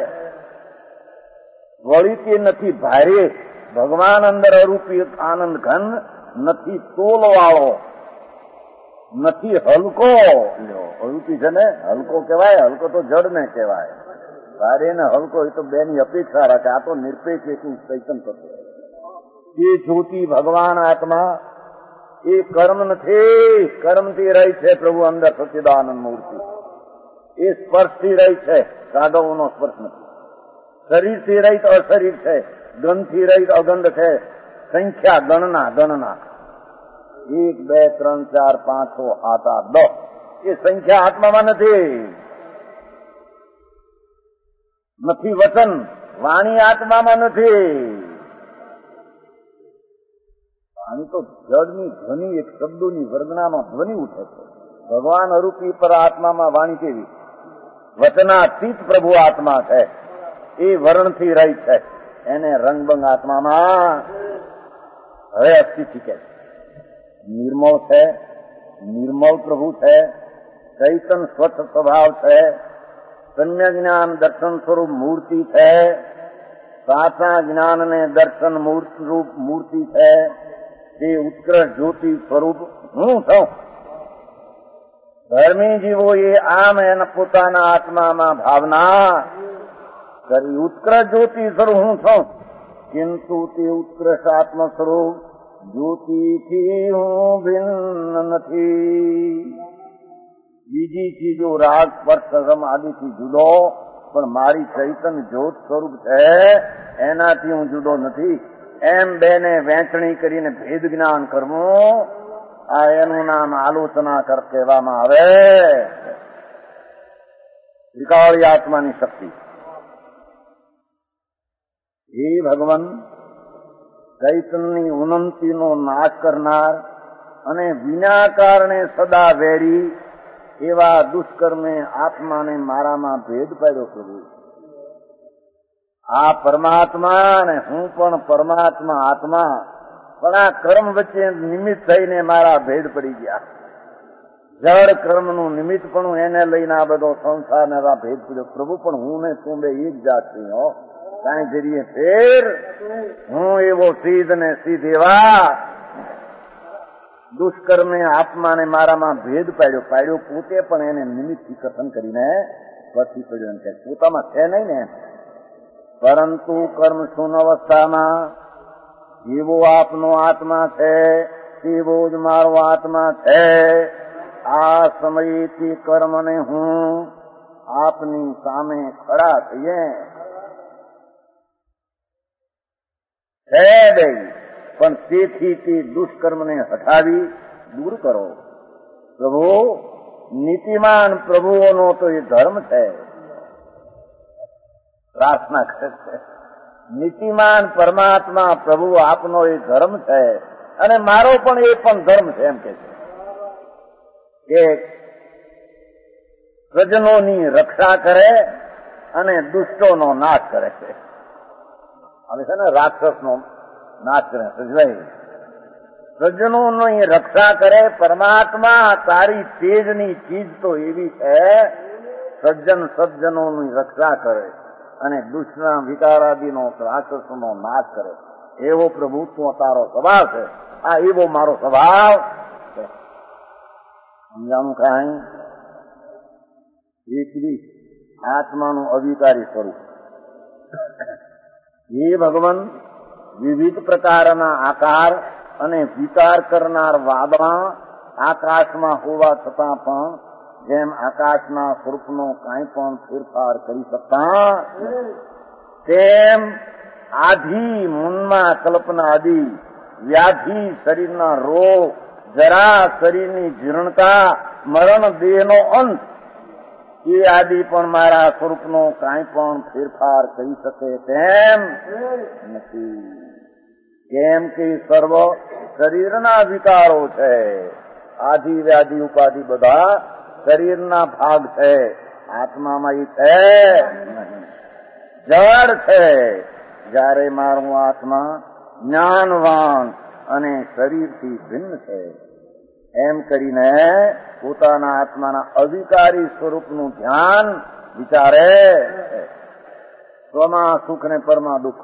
વળી તે નથી ભારે. ભગવાન અંદર અરૂપી આનંદ ઘન નથી, તોલ વાળો નથી, હલકો. અરૂપી છે ને હલકો કહેવાય. હલકો તો જડ ને કહેવાય. ભારે ને હલકો એ તો બેની અપેક્ષા રાખે. આ તો નિરપેક્ષ એટલું ચૈતન થતું. એ જ્યોતિ ભગવાન આત્મા એ કર્મ નથી. કર્મથી રહી છે પ્રભુ અંદર સચ્ચિદાનંદ મૂર્તિ. એ સ્પર્શથી રહી છે, સાધવોનો સ્પર્શ નથી. શરીરથી રહિત અશરીર છે, ગંધથી રહિત અગંધ છે. સંખ્યા ગણના 1, 2, 3, 4, 5, 6, 7, 8, 10 એ સંખ્યા આત્મામાં નથી વચન, વાણી આત્મામાં નથી. વાણી તો જળની ધ્વનિ, એક શબ્દોની વર્ગણામાં ધ્વનિ ઉઠે છે. ભગવાન અરૂપી પર આત્મામાં વાણી કેવી? વચનાતીત પ્રભુ આત્મા છે. એ વર્ણથી રહી છે. એને રંગબંગ આત્મામાં હવે અસ્થિતિ કે નિર્મળ છે. નિર્મળ પ્રભુ છે. ચૈતન સ્વચ્છ સ્વભાવ છે. સમ્યક જ્ઞાન દર્શન સ્વરૂપ મૂર્તિ છે. સાચા જ્ઞાનને દર્શન રૂપ મૂર્તિ છે. તે ઉત્કૃષ્ટ જ્યોતિ સ્વરૂપ હું છું. ધર્મી જીવો એ આમ એના પોતાના આત્મામાં ભાવના કરી ઉત્કૃષ્ટ જ્યોતિ સ્વરૂપ હું છું. કિંતુ તે ઉત્કૃષ્ટ આત્મ સ્વરૂપ જ્યોતિથી હું ભિન્ન નથી. બીજી ચીજો રાગ સ્પર્શ રમ આદિથી જુદો, પણ મારી ચૈતન જ્યોત સ્વરૂપ છે એનાથી હું જુદો નથી. એમ બેને વહેંચણી કરીને ભેદ જ્ઞાન કરવું, આ એનું નામ આલોચના કહેવામાં આવે. ત્રિકાળી આત્માની શક્તિ. હે ભગવાન, ચૈતનની ઉન્નતિનો નાશ કરનાર અને વિના કારણે સદા વેરી એવા દુષ્કર્મે આત્માને મારામાં ભેદ પાડ્યો પ્રભુ. આ પરમાત્મા ને હું પણ પરમાત્મા આત્મા, પણ આ કર્મ વચ્ચે નિમિત્ત થઈને મારા ભેદ પડી ગયા. જળ કર્મનું નિમિત્ત પણ એને લઈને આ બધો સંસાર ને ભેદ પડ્યો પ્રભુ. પણ હું ને તું બે એક જાત છું. કાંઈ જરીએ ફેર હું એવો સિદ્ધ ને સિદ્ધ એવા દુષ્કર્મે આત્માને મારામાં ભેદ પાડ્યો પોતે પણ એને નિમિત્તથી કથન કરીને પછી પડ્યો એમ કે પોતામાં છે નહીં ને. પરંતુ કર્મ શૂન અવસ્થામાં જેવો આપનો આત્મા છે તેવો જ મારો આત્મા છે. આ સમયથી કર્મને હું આપની સામે ખડા થઈએ છે બે, પણ તેથી તે દુષ્કર્મને હટાવી દૂર કરો. પ્રભુ નીતિમાન પ્રભુઓનો તો એ ધર્મ છે. પ્રાર્થના કરે છે નીતિમાન પરમાત્મા પ્રભુ આપનો એ ધર્મ છે અને મારો પણ એ પણ ધર્મ છે. એમ કે છે કે સ્વજનોની રક્ષા કરે અને દુષ્ટોનો નાશ કરે છે. હવે છે ને રાક્ષસનો નાશ કરે સજવાઈ સજ્જનોની રક્ષા કરે પરમાત્મા. તારી તેજની ચીજ તો એવી છે, સજ્જનોની રક્ષા કરે અને દુષ્ટના વિકારાદીનો રાક્ષસોનો નાશ કરે. એવો પ્રભુ તું તારો સ્વભાવ છે. આ એવો મારો સ્વભાવ છે. સમજાણું કાંઈ? એકવી આત્માનું અવિકારી સ્વરૂપ. હે ભગવાન, વિવિધ પ્રકારના આકાર અને વિકાર કરનાર વાદળા આકાશમાં હોવા છતાં પણ જેમ આકાશના સ્વરૂપનો કાંઈ પણ ફેરફાર કરી શકતા, તેમ આધિ મનમાં કલ્પના આદિ વ્યાધિ શરીરના રોગ, જરા શરીરની જીર્ણતા, મરણ દેહનો અંત એ આદિ પણ મારા સ્વરૂપનો કાંઈ પણ ફેરફાર કરી શકે તેમ નથી. કેમ કે સર્વ શરીરના વિકારો છે. આધિ વ્યાધિ ઉપાધિ બધા શરીરના ભાગ છે. આત્મામાં એ છે જળ છે. જ્યારે મારું આત્મા જ્ઞાનવાન અને શરીરથી ભિન્ન છે એમ કરીને પોતાના આત્માના અવિકારી સ્વરૂપનું ધ્યાન વિચારે. સ્વમાં સુખ ને પરમાં દુઃખ.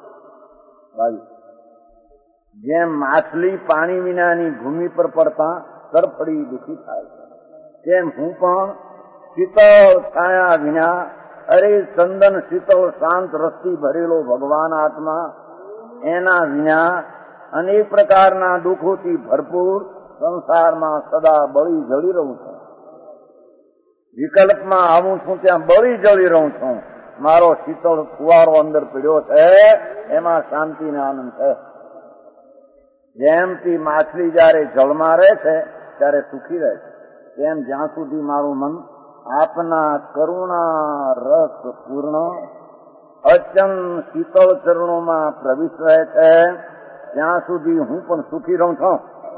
જેમ માછલી પાણી વિનાની ભૂમિ પર પડતા તરફડી દુઃખી થાય છે, તેમ હું પણ શીતળ છાયા વિના, અરે ચંદન શીતળ શાંત રસથી ભરેલો ભગવાન આત્મા, એના વિના અનેક પ્રકારના દુઃખોથી ભરપૂર સંસારમાં સદા બળી જળી રહું છું. વિકલ્પમાં આવું છું ત્યાં બળી જળી રહું છું. મારો શીતળ કુવારો અંદર પીડ્યો છે, એમાં શાંતિ ને આનંદ છે. જેમથી માછલી જયારે જળમાં રહે છે ત્યારે સુખી રહે છે, તેમ જ્યાં સુધી મારું મન આપના કરુણા રસ પૂર્ણ અચન શીતળ ચરણોમાં પ્રવિષ્ટ રહે છે, ત્યાં સુધી હું પણ સુખી રહું છું.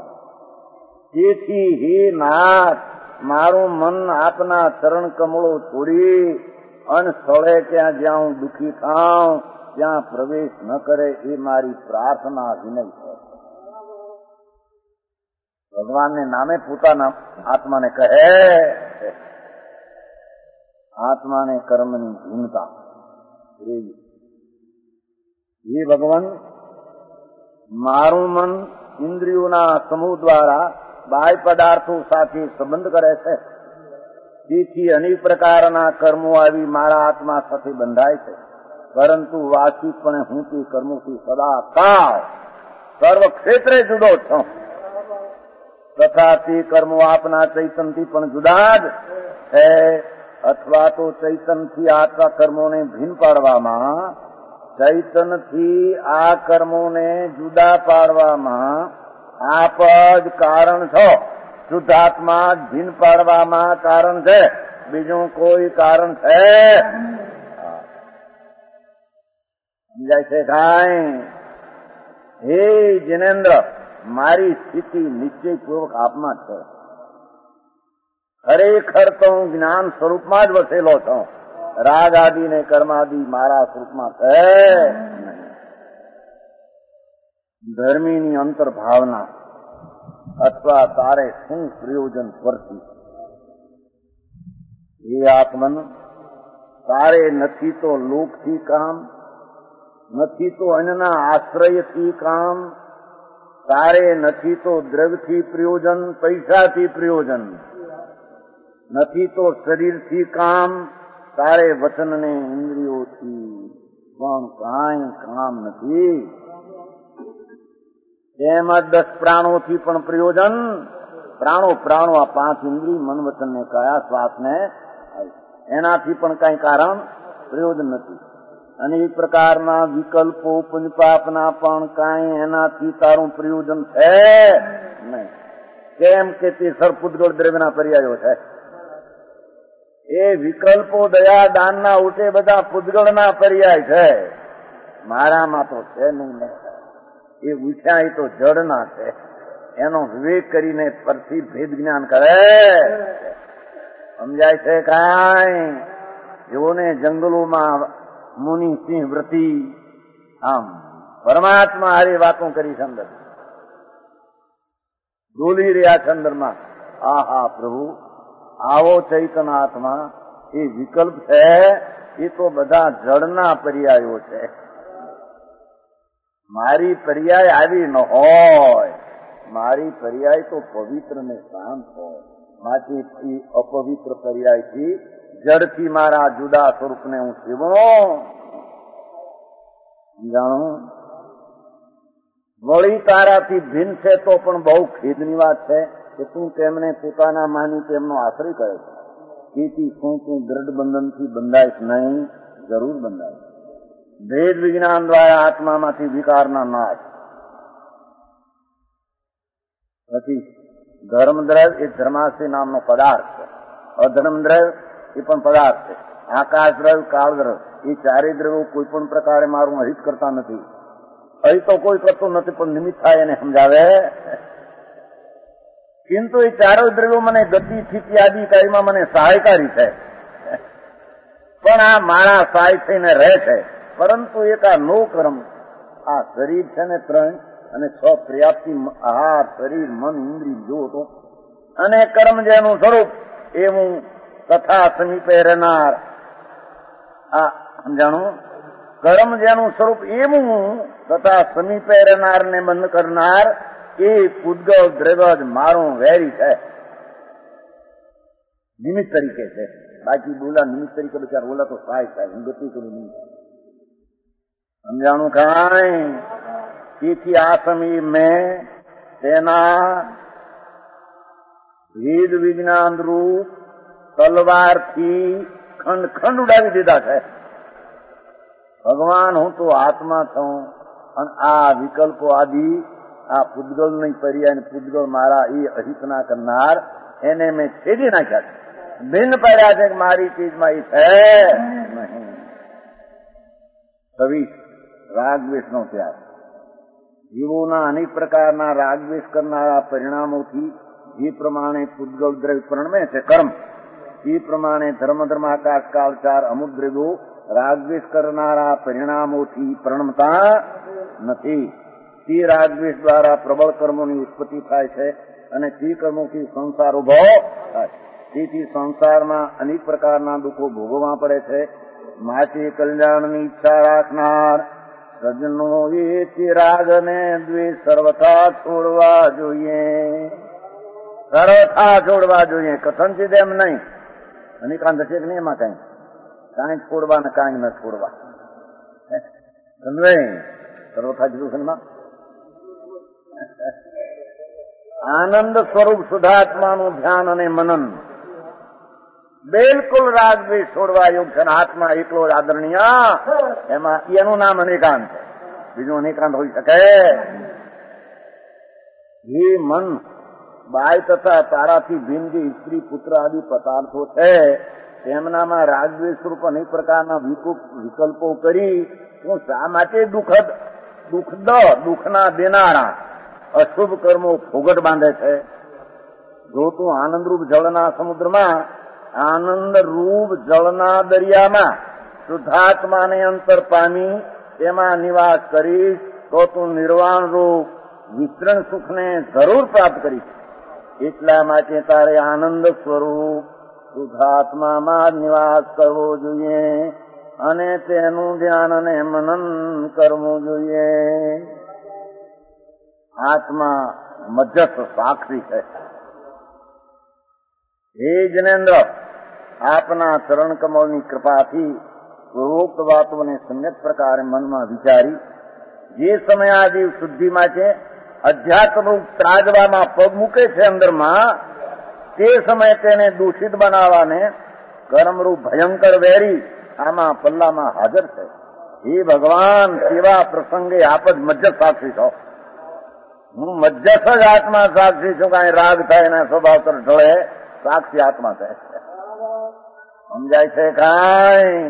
તેથી હે નાથ, મારું મન આપના ચરણ કમળો છોડી અન સ્થળે ત્યાં જ્યાં હું દુઃખી થાઉં ત્યાં પ્રવેશ ન કરે એ મારી પ્રાર્થના વિનય છે. ભગવાનને નામે પોતાના આત્માને કહે. આત્માને કર્મની ભૂમિકા. હે ભગવાન, મારું મન ઇન્દ્રિયોના સમૂહ દ્વારા બાહ્ય પદાર્થો સાથે સંબંધ કરે છે. તેથી અનેક પ્રકારના કર્મો આવી મારા આત્મા સાથે બંધાય છે. પરંતુ વાસ્તવિકપણે હું તે કર્મોથી સદા કાળ સર્વ ક્ષેત્રે જુદો છું. તથા તે કર્મો આપના ચૈતનથી પણ જુદા જ છે. અથવા તો ચૈતનથી આ કર્મોને ભિન્ન પાડવામાં, ચૈતનથી આ કર્મોને જુદા પાડવામાં આપ જ કારણ છો. શુદ્ધાત્મા જ ભિન્ન પાડવામાં કારણ છે, બીજું કોઈ કારણ છે? સમજાય છે કાંઈ? હે જિનેન્દ્ર, મારી સ્થિતિ નિશ્ચયપૂર્વક આપમાં છે. ખરેખર તો હું જ્ઞાન સ્વરૂપમાં જ વસેલો છું. રાગ આદિ ને કર્માદિ મારા સ્વરૂપમાં છે. ધર્મીની અંતર્ભાવના અથવા તારે શું પ્રયોજન પડતી? એ આત્મન, તારે નથી તો લોકથી કામ, નથી તો અન્યના આશ્રયથી કામ, તારે નથી તો દ્રવ્યથી પ્રયોજન, પૈસાથી પ્રયોજન, નથી તો શરીરથી કામ, તારે વચનને ઇન્દ્રિયોથી પણ કાંઈ કામ નથી. તેમજ 10 પ્રાણોથી પણ પ્રયોજન. પ્રાણો આ 5 ઇન્દ્રિય, મન વચન ને કાયા શ્વાસને, એનાથી પણ કઈ કારણ પ્રયોજન નથી. અનેક પ્રકારના વિકલ્પો પુંજપાપના પણ કાંઈ એનાથી તારું પ્રયોજન છે નહીં. કેમ કે તે સરપુદ્ગળ દ્રવ્યના પર્યાયો છે. એ વિકલ્પો દયા દાનના ઉઠે બધા પુદ્ગળના પર્યાય છે. મારામાં તો છે નહીં. એ ઉઠ્યા એ તો જડના છે. એનો વિવેક કરીને પરથી ભેદ જ્ઞાન કરે. સમજાય છે કાંઈ? જેઓને જંગલોમાં મુનિ સિંહ વ્રતિ આમ પરમાત્મા હારી વાતો કરી સંગત. ડોલી રહ્યા છે અંદરમાં. આહા પ્રભુ, આવો ચૈતન આત્મા એ વિકલ્પ છે, એ તો બધા જળના પર્યાયો છે. મારી પર્યાય આવી ન હોય, મારી પર્યાય તો પવિત્ર ને શાંત હોય. માટીથી અપવિત્ર પર્યાયથી જળથી મારા જુદા સ્વરૂપને હું સેવણો જાણું. વળી તારાથી ભિન્ન છે તો પણ બહુ ખેદની વાત છે કે તું તેમને પોતાના માની તેમનો આશ્રય કરે છે. તેથી શું તું દ્રઢ બંધનથી બંધાઈશ નહીં? જરૂર બંધાઈશ. ભેદ વિજ્ઞાન દ્વારા આત્મામાંથી વિકારના નાશ. પછી ધર્મદ્રવ્ય એ ધર્માશ્રય નામનો પદાર્થ છે. અધર્મદ્રવ્ય એ પણ પદાર્થ છે. આકાશ દ્રવ્ય, કાળ દ્રવ્ય એ ચારેય દ્રવ્યો કોઈ પણ પ્રકારે મારું અહિત કરતા નથી. અહીં તો કોઈ કરતું નથી, પણ નિમિત્ત થાય એને સમજાવે. કિંતુ એ ચારો દ્રવ્યો મને ગતિ સ્થિતિ આદિ કાર્યમાં મને સહાયકારી છે, પણ આ મારા સહાય થઈને રહે છે. પરંતુ એક આ નો કર્મ, આ શરીર છે ને 3 અને 6 પર્યાપ્તિ આહાર, શરીર, મન, ઇન્દ્રિય જો હતો, અને કર્મ જેનું સ્વરૂપ એવું તથા સમીપે રહેનાર. આ સમજાણું? કર્મ જેનું સ્વરૂપ એવું તથા સમીપે રહેનાર ને બંધ કરનાર એ પૂદગલ દ્રવ્ય જ મારું વેરી છે, નિમિત્ત તરીકે છે. બાકી બોલા નિમિત્ત તરીકે બચાર બોલા તો સહાય થાય, હું ગતિ કરું નિમિત્ત. સમજાણું કાંઈ? તેથી આ સમય મેં તેના વેદ વિજ્ઞાન રૂપ તલવારથી ખંડ ખંડ ઉડાવી દીધા છે. ભગવાન હું તો આત્મા છું, અને આ વિકલ્પો આદિ આ પૂદગલ નહીં પર્યાય, પૂદગલ મારા એ અહિતના કરનાર એને મેં છેદી નાખ્યા છે. ભિન્ન પડ્યા છે કે મારી ચીજમાં એ છે નહીં. 26 રાગદ્વેષ નો ત્યાગ. જીવોના અનેક પ્રકારના રાગદ્વેષ કરનારા પરિણામોથી જે પ્રમાણે પૂદગલ દ્રવ્ય પ્રણમે છે કર્મ, એ પ્રમાણે ધર્મ ધર્માકાશ કાળ 4 અમુક દ્રવ્યો રાગદ્વેષ કરનારા પરિણામોથી પ્રણમતા નથી. તે રાગદ્વેષ દ્વારા પ્રબળ કર્મોની ઉત્પત્તિ થાય છે, અને તે કર્મોથી સંસાર ઉભો થાય. તેથી સંસારમાં અનેક પ્રકારના દુઃખો ભોગવવા પડે છે. માટે કલ્યાણની ઈચ્છા રાખનાર સજ્જનો એ રાગ અને દ્વેષ સર્વથા છોડવા જોઈએ. સર્વથા છોડવા જોઈએ, કથનચિત એમ નહીં. અનિકાંત છે કે નહીં એમાં કઈ કાંઈ છોડવા ને કાંઈ ન છોડવા. સર્વથા કીધું છે એમાં. આનંદ સ્વરૂપ શુદ્ધાત્માનું ધ્યાન અને મનન બિલકુલ રાગ દ્વેષ છોડવા યોગ છે. આત્મા એકલો જ આદરણીય, એમાં એનું નામ અનેકાંત છે, બીજું અનેકાંત હોઈ શકે? એ મન બાય તથા તારાથી ભિન્ન જે સ્ત્રી પુત્ર આદિ પદાર્થો છે તેમનામાં રાગદ્વેષ સ્વરૂપ અનેક પ્રકારના વિકલ્પો કરી હું શા માટે દુઃખના દેનારા અશુભ કર્મો ફોગટ બાંધે છે? જો તું આનંદરૂપ જળના સમુદ્રમાં, આનંદરૂપ જળના દરિયામાં શુદ્ધાત્માને અંતર પામી તેમાં નિવાસ કરીશ તો તું નિર્વાણ રૂપ વિતરણ સુખને જરૂર પ્રાપ્ત કરીશ. એટલા માટે તારે આનંદ સ્વરૂપ શુદ્ધાત્મામાં નિવાસ કરવો જોઈએ અને તેનું ધ્યાન અને મનન કરવું જોઈએ. આત્મા મધ્યસ્થ સાક્ષી છે. હે જનેન્દ્ર, આપના ચરણ કમળની કૃપાથી પૂર્વોક્ત વાતોને સમ્યક પ્રકારે મનમાં વિચારી જે સમય આ જીવ શુદ્ધિ માટે અધ્યાત્મરૂપ ત્રાજવામાં પગ મૂકે છે અંદરમાં, તે સમયે તેને દૂષિત બનાવવાને કર્મરૂપ ભયંકર વેરી આમાં પલ્લામાં હાજર છે. હે ભગવાન, તેવા પ્રસંગે આપ જ મધ્યસ્થ સાક્ષી છો. હું મધ્યસ્થ જ આત્મા સાક્ષી છું. કાંઈ રાગ થાય એના સ્વભાવ તરફ ઢળે, સાક્ષી આત્મા છે. સમજાય છે કાંઈ?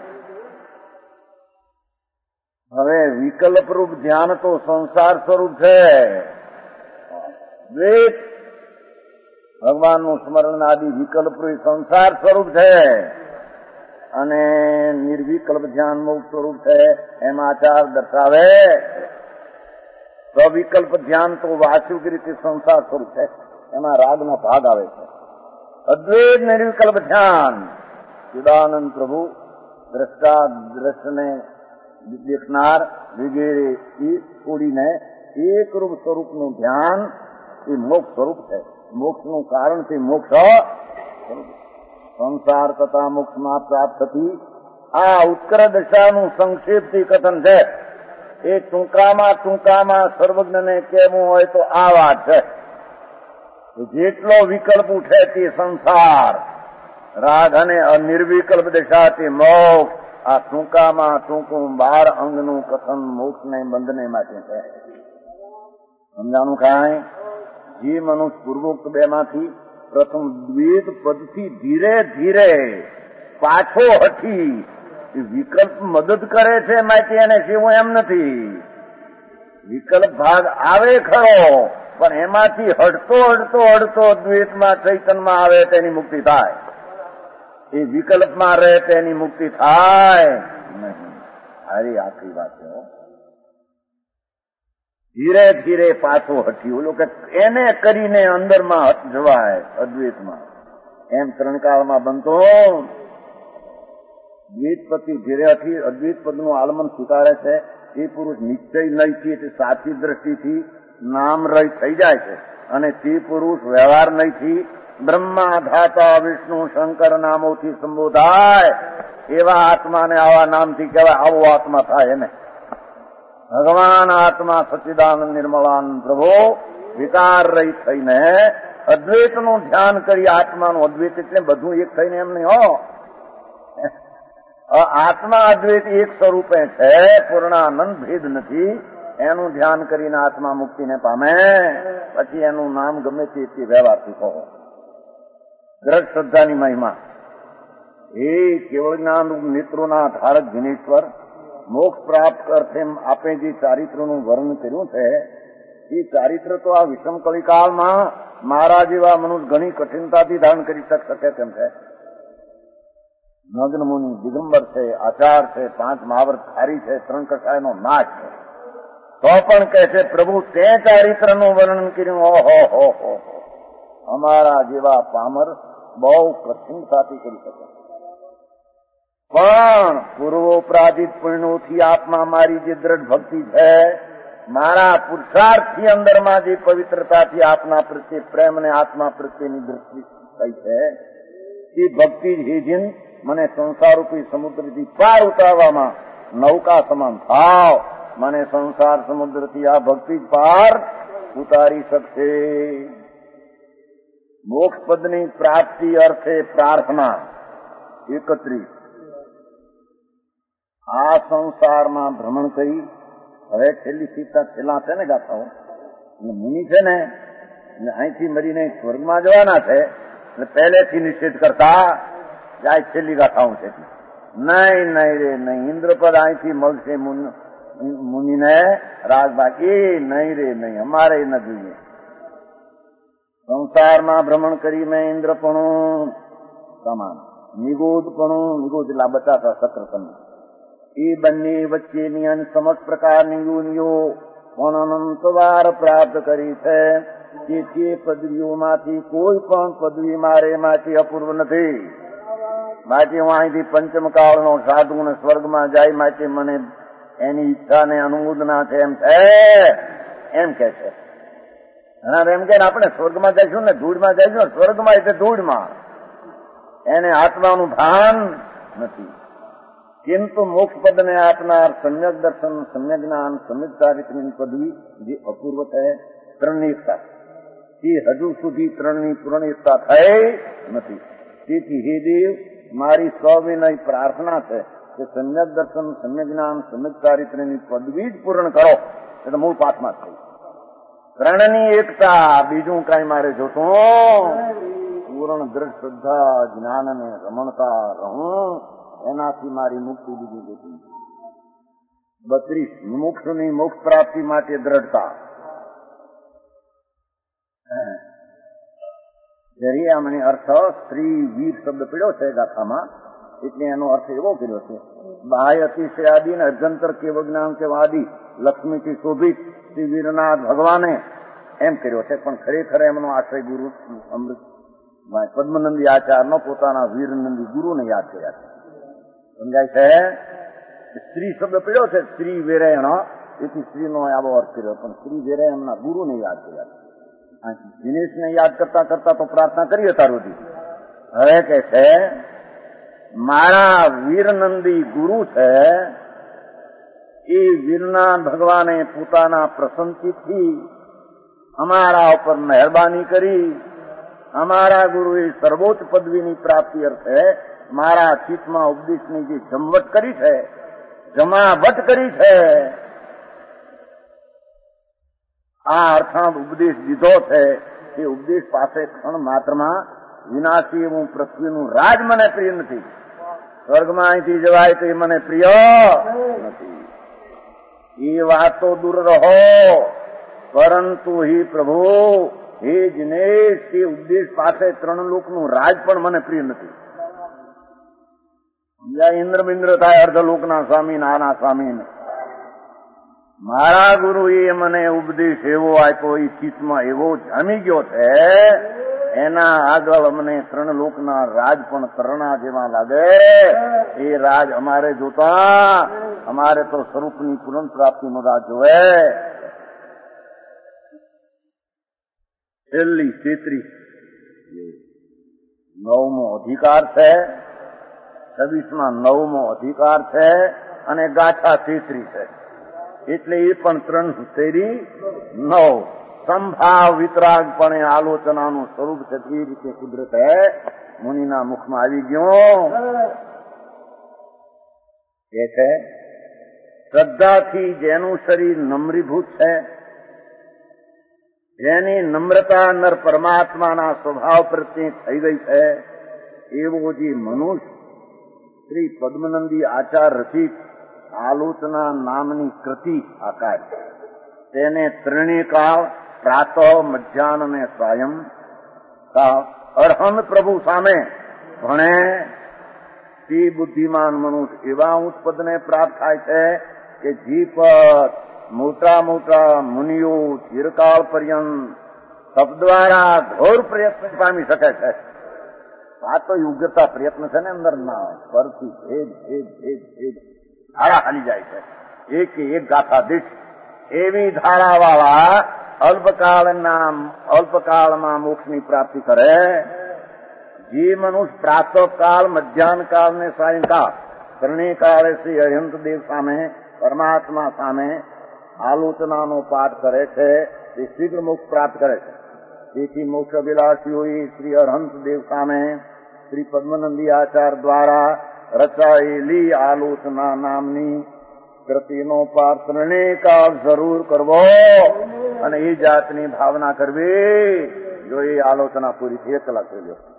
હવે વિકલ્પરૂપ ધ્યાન તો સંસાર સ્વરૂપ છે. દ્વેષ ભગવાનનું સ્મરણ આદિ વિકલ્પરૂપ સંસાર સ્વરૂપ છે, અને નિર્વિકલ્પ ધ્યાન મુક્ત સ્વરૂપ છે. એમ આચાર દર્શાવે. સવિકલ્પ ધ્યાન તો વાસ્તવિક રીતે સંસાર સ્વરૂપ છે, એમાં રાગનો ભાગ આવે છે. અદ્વૈત નિર્વિકલ્પ ધ્યાન સચ્ચિદાનંદ પ્રભુ દ્રષ્ટા દ્રષ્ટને દેખનાર વગેરે એ છોડીને એકરૂપ સ્વરૂપનું ધ્યાન એ મોક્ષ સ્વરૂપ છે. મોક્ષનું કારણ છે મોક્ષ સ્વરૂપ. સંસાર તથા મોક્ષમાં પ્રાપ્ત થતી આ ઉત્કર દશાનું સંક્ષેપથી કથન છે. એ ટૂંકામાં સર્વજ્ઞને કહેવું હોય તો આ વાત છે. જેટલો વિકલ્પ ઉઠે તે સંસાર, રાગ અને અનિર્વિકલ્પ દશા તે મોક્ષ. આ ટૂંકું 12 અંગનું કથન મોક્ષને બંધને માટે છે. સમજાણું કાંઈ? જે મનુષ્ય પૂર્વોક્ત બેમાંથી પ્રથમ દ્વૈત પદથી ધીરે ધીરે પાછો હટી વિકલ્પ મદદ કરે છે, માટે એને સેવું એમ નથી. વિકલ્પ ભાગ આવે ખરો, પણ એમાંથી હટતો દ્વૈતમાં ચૈતન્યમાં આવે તેની મુક્તિ થાય. એ વિકલ્પમાં રહે તેની મુક્તિ થાય નહીં. સારી આખરી વાત છે. ધીરે ધીરે પાછો હટી ઓલો કે એને કરીને અંદરમાં જવાય અદ્વૈતમાં. એમ ત્રણ કાળમાં બનતો દ્વૈત પદથી ધીરે હટી અદ્વૈત પદનું આલમન સ્વીકારે છે. એ પુરુષ નિશ્ચય નહીંથી એટલે સાચી દ્રષ્ટિથી નામ રહી થઈ જાય છે, અને તે પુરુષ વ્યવહાર નહીંથી બ્રહ્મા ધાતા વિષ્ણુ શંકર નામોથી સંબોધાય. એવા આત્માને આવા નામથી કહેવાય. આવો આત્મા થાય એને ભગવાન આત્મા સચ્ચિદાનંદ નિર્મળાનંદ પ્રભુ વિકાર રહિત થઈને અદ્વૈતનું ધ્યાન કરી આત્માનું. અદ્વૈત એટલે બધું એક થઈને એમ નહીં હો. આત્મા અદ્વૈત એક સ્વરૂપે છે, પૂર્ણાનંદ ભેદ નથી. એનું ધ્યાન કરીને આત્મા મુક્તિને પામે. પછી એનું નામ ગમે તે વ્યવહારથી કહો. દ્રઢ શ્રદ્ધાની મહિમા એ કેવળ જ્ઞાન નેત્રોના ધારક જીનેશ્વર મોક્ષ પ્રાપ્ત અર્થે આપે જે ચારિત્રનું વર્ણન કર્યું છે, એ ચારિત્ર તો આ વિષમ કલિકાળમાં મારા જેવા મનુષ્ય ઘણી કઠિનતાથી ધારણ કરી શકે તેમ છે. નગ્ન મુનિ દિગંબર છે, આચાર છે, 5 મહાવર્ત ખારી છે, 3 કષાયનો નાશ છે, તો પણ કહે છે પ્રભુ તે ચારિત્રનું વર્ણન કર્યું. ઓહો અમારા જેવા પામર બહુ કઠિનતાથી કરી શકે. પણ પૂર્વોપરાધિત પુણ્યોથી આત્મા મારી જે દ્રઢ ભક્તિ છે, મારા પુરુષાર્થથી અંદરમાં જે પવિત્રતાથી આપના પ્રત્યે પ્રેમ અને આત્મા પ્રત્યેની દ્રષ્ટિ થઈ છે, એ ભક્તિ જ હેજીન મને સંસારરૂપી સમુદ્રથી પાર ઉતારવામાં નૌકા સમાન થાવ. મને સંસાર સમુદ્રથી આ ભક્તિ જ પાર ઉતારી શકશે. મોક્ષ પદની પ્રાપ્તિ અર્થે પ્રાર્થના 31. આ સંસારમાં ભ્રમણ કરી હવે છેલ્લી છેલ્લા છે ને ગાથાઓ મુનિ છે ને અહીંથી મરીને સ્વર્ગમાં જવાના છે, એટલે પહેલેથી નિષેધ કરતા આ છેલ્લી ગાથાઓ છે. નહીં રે નહીં, ઇન્દ્રપદ અહીંથી મળશે મુનિને રાજભાગ. એ નહીં રે નહીં, અમારે ન જોઈએ. સંસારમાં ભ્રમણ કરી મેં ઇન્દ્રપણું સમાન નિગોદ એટલે બચાતા સક્રતન એ બંને વચ્ચેની અને સમસ્ત પ્રકારની યોનિઓ પણ અનંતવાર પ્રાપ્ત કરી છે. તેથી પદવીઓમાંથી કોઈ પણ પદવી મારે માંથી અપૂર્વ નથી. માટે હું અહીંથી પંચમ કાળનો સાધુ ને સ્વર્ગમાં જાય માટે મને એની ઈચ્છાને અનુમોદના છે એમ કે છે. ઘણા એમ કે આપણે સ્વર્ગમાં જઈશું ને ધૂળમાં જઈશું. સ્વર્ગમાં એટલે ધૂળમાં, એને આત્માનું ભાન નથી. કિંતુ મોક્ષ પદને આપનાર સમ્યક દર્શન, સમ્યક જ્ઞાન, સમ્યક ચારિત્રની પદવી જે અપૂર્વ છે, ત્રણની એકતા, એ હજુ સુધી ત્રણની પૂર્ણતા થઈ નથી. તેથી હે દેવ, મારી સવિનય પ્રાર્થના છે કે સમ્યક દર્શન, સમ્યક જ્ઞાન, સમ્યક ચારિત્રની પદવી જ પૂર્ણ કરો. એ તો મૂળ પાઠમાં થઈ. ત્રણની એકતા, બીજું કઈ મારે જોતું. પૂર્ણ દ્રઢ શ્રદ્ધા જ્ઞાન અને રમણતા રહું, એનાથી મારી મુક્તિ બીજી જોતી. 32 મુક્ષની મોક્ષ પ્રાપ્તિ માટે દ્રઢતા. દરિયામણી અર્થ સ્ત્રી વીર શબ્દ પીડ્યો છે ગાથામાં. એટલે એનો અર્થ એવો કર્યો છે, બાહ્ય અતિશયાદિ ને અર્જંતર કેવ જ્ઞાન કે વાદી લક્ષ્મીથી શોભિત શ્રી વીરનાથ ભગવાને એમ કર્યો છે. પણ ખરેખર એમનો આશ્રય ગુરુ અમૃત પદ્મનંદી આચાર્યનો પોતાના વીરનંદી ગુરુને યાદ કર્યા છે. સમજાય છે? સ્ત્રી શબ્દ પડ્યો છે, શ્રી વેરેણ, એથી સ્ત્રીનો આવો અર્થ કર્યો, પણ શ્રી વેરે એમના ગુરુને યાદ કર્યા છે. દિનેશને યાદ કરતા કરતા તો પ્રાર્થના કરીએ તારોથી. હવે કે છે મારા વીરનંદી ગુરુ છે, એ વીરનાથ ભગવાને પોતાના પ્રસન્નથી અમારા ઉપર મહેરબાની કરી, અમારા ગુરુએ સર્વોચ્ચ પદવીની પ્રાપ્તિ અર્થે મારા ચિત્તમાં ઉપદેશની જે જમાવટ કરી છે, આ અર્થાત ઉપદેશ દીધો છે, એ ઉપદેશ પાસે ક્ષણ માત્રમાં વિનાશી એવું પૃથ્વીનું રાજ મને પ્રિય નથી. સ્વર્ગમાં અહીંથી જવાય તો એ મને પ્રિય નથી. એ વાત તો દૂર રહો, પરંતુ હે પ્રભુ, હે દિનેશ, તે ઉપદેશ પાસે 3 લોકનું રાજ પણ મને પ્રિય નથી. ઇન્દ્ર બિન્દ્ર થાય અર્ધલોકના સ્વામી, નાના સ્વામી. મારા ગુરુએ મને ઉપદેશ એવો આપ્યો, એ ચિત્તમાં એવો જામી ગયો છે, એના આગળ અમને 3 લોકના રાજ પણ કરણા જેવા લાગે. એ રાજ અમારે જોતા, અમારે તો સ્વરૂપની પૂર્ણ પ્રાપ્તિનો રાજ જોવે. છેલ્લી 9મો અધિકાર છે, 26માં 9મો અધિકાર છે, અને ગાથા 33 છે. એટલે એ પણ 3 સંભાવ વિતરાગપણે આલોચનાનું સ્વરૂપ છે. એ રીતે કુદરતે મુનિના મુખમાં આવી ગયો. એ છે શ્રદ્ધાથી જેનું શરીર નમ્રીભૂત છે, જેની નમ્રતા નર પરમાત્માના સ્વભાવ પ્રત્યે થઈ ગઈ છે, એવો જે મનુષ્ય શ્રી પદ્મનંદી આચાર રચિત આલોચના નામની કૃતિ આકાર, તેને ત્રણેકાળ પ્રાતઃ, મધ્યાહન અને સાયં અરહંત પ્રભુ સામે ભણે, તે બુદ્ધિમાન મનુષ્ય એવા ઉચ્ચ પદને પ્રાપ્ત થાય છે કે જે પદ મોટા મોટા મુનિઓ ચિરકાળ પર્યંત તપ દ્વારા ઘોર પ્રયત્ન પામી શકે છે. આ તો યોગ્યતા પ્રયત્ન છે ને, અંદર ના પરથી ભેદ ધારા હાલી જાય છે. એક ગાથા દીઠ એવી ધારાવાળા અલ્પકાળમાં મોક્ષની પ્રાપ્તિ કરે. જે મનુષ્ય પ્રાતઃકાળ, મધ્યાહન કાળ ને સાયંકાળ 3 કાળે શ્રી અર્હંત દેવ સામે, પરમાત્મા સામે આલોચનાનો પાઠ કરે છે, તે શીઘ્ર મોક્ષ પ્રાપ્ત કરે છે. તેથી મોક્ષ અભિલાષીઓએ શ્રી અર્હંત દેવ સામે શ્રી પદ્મનંદી આચાર દ્વારા રચાયેલી આલોચના નામની કૃતિનો પાઠ 3 કાળ જરૂર કરવો, અને એ જાતની ભાવના કરવી. જો એ આલોચના પૂરી થઈ 1 કલાક થઈ ગયો.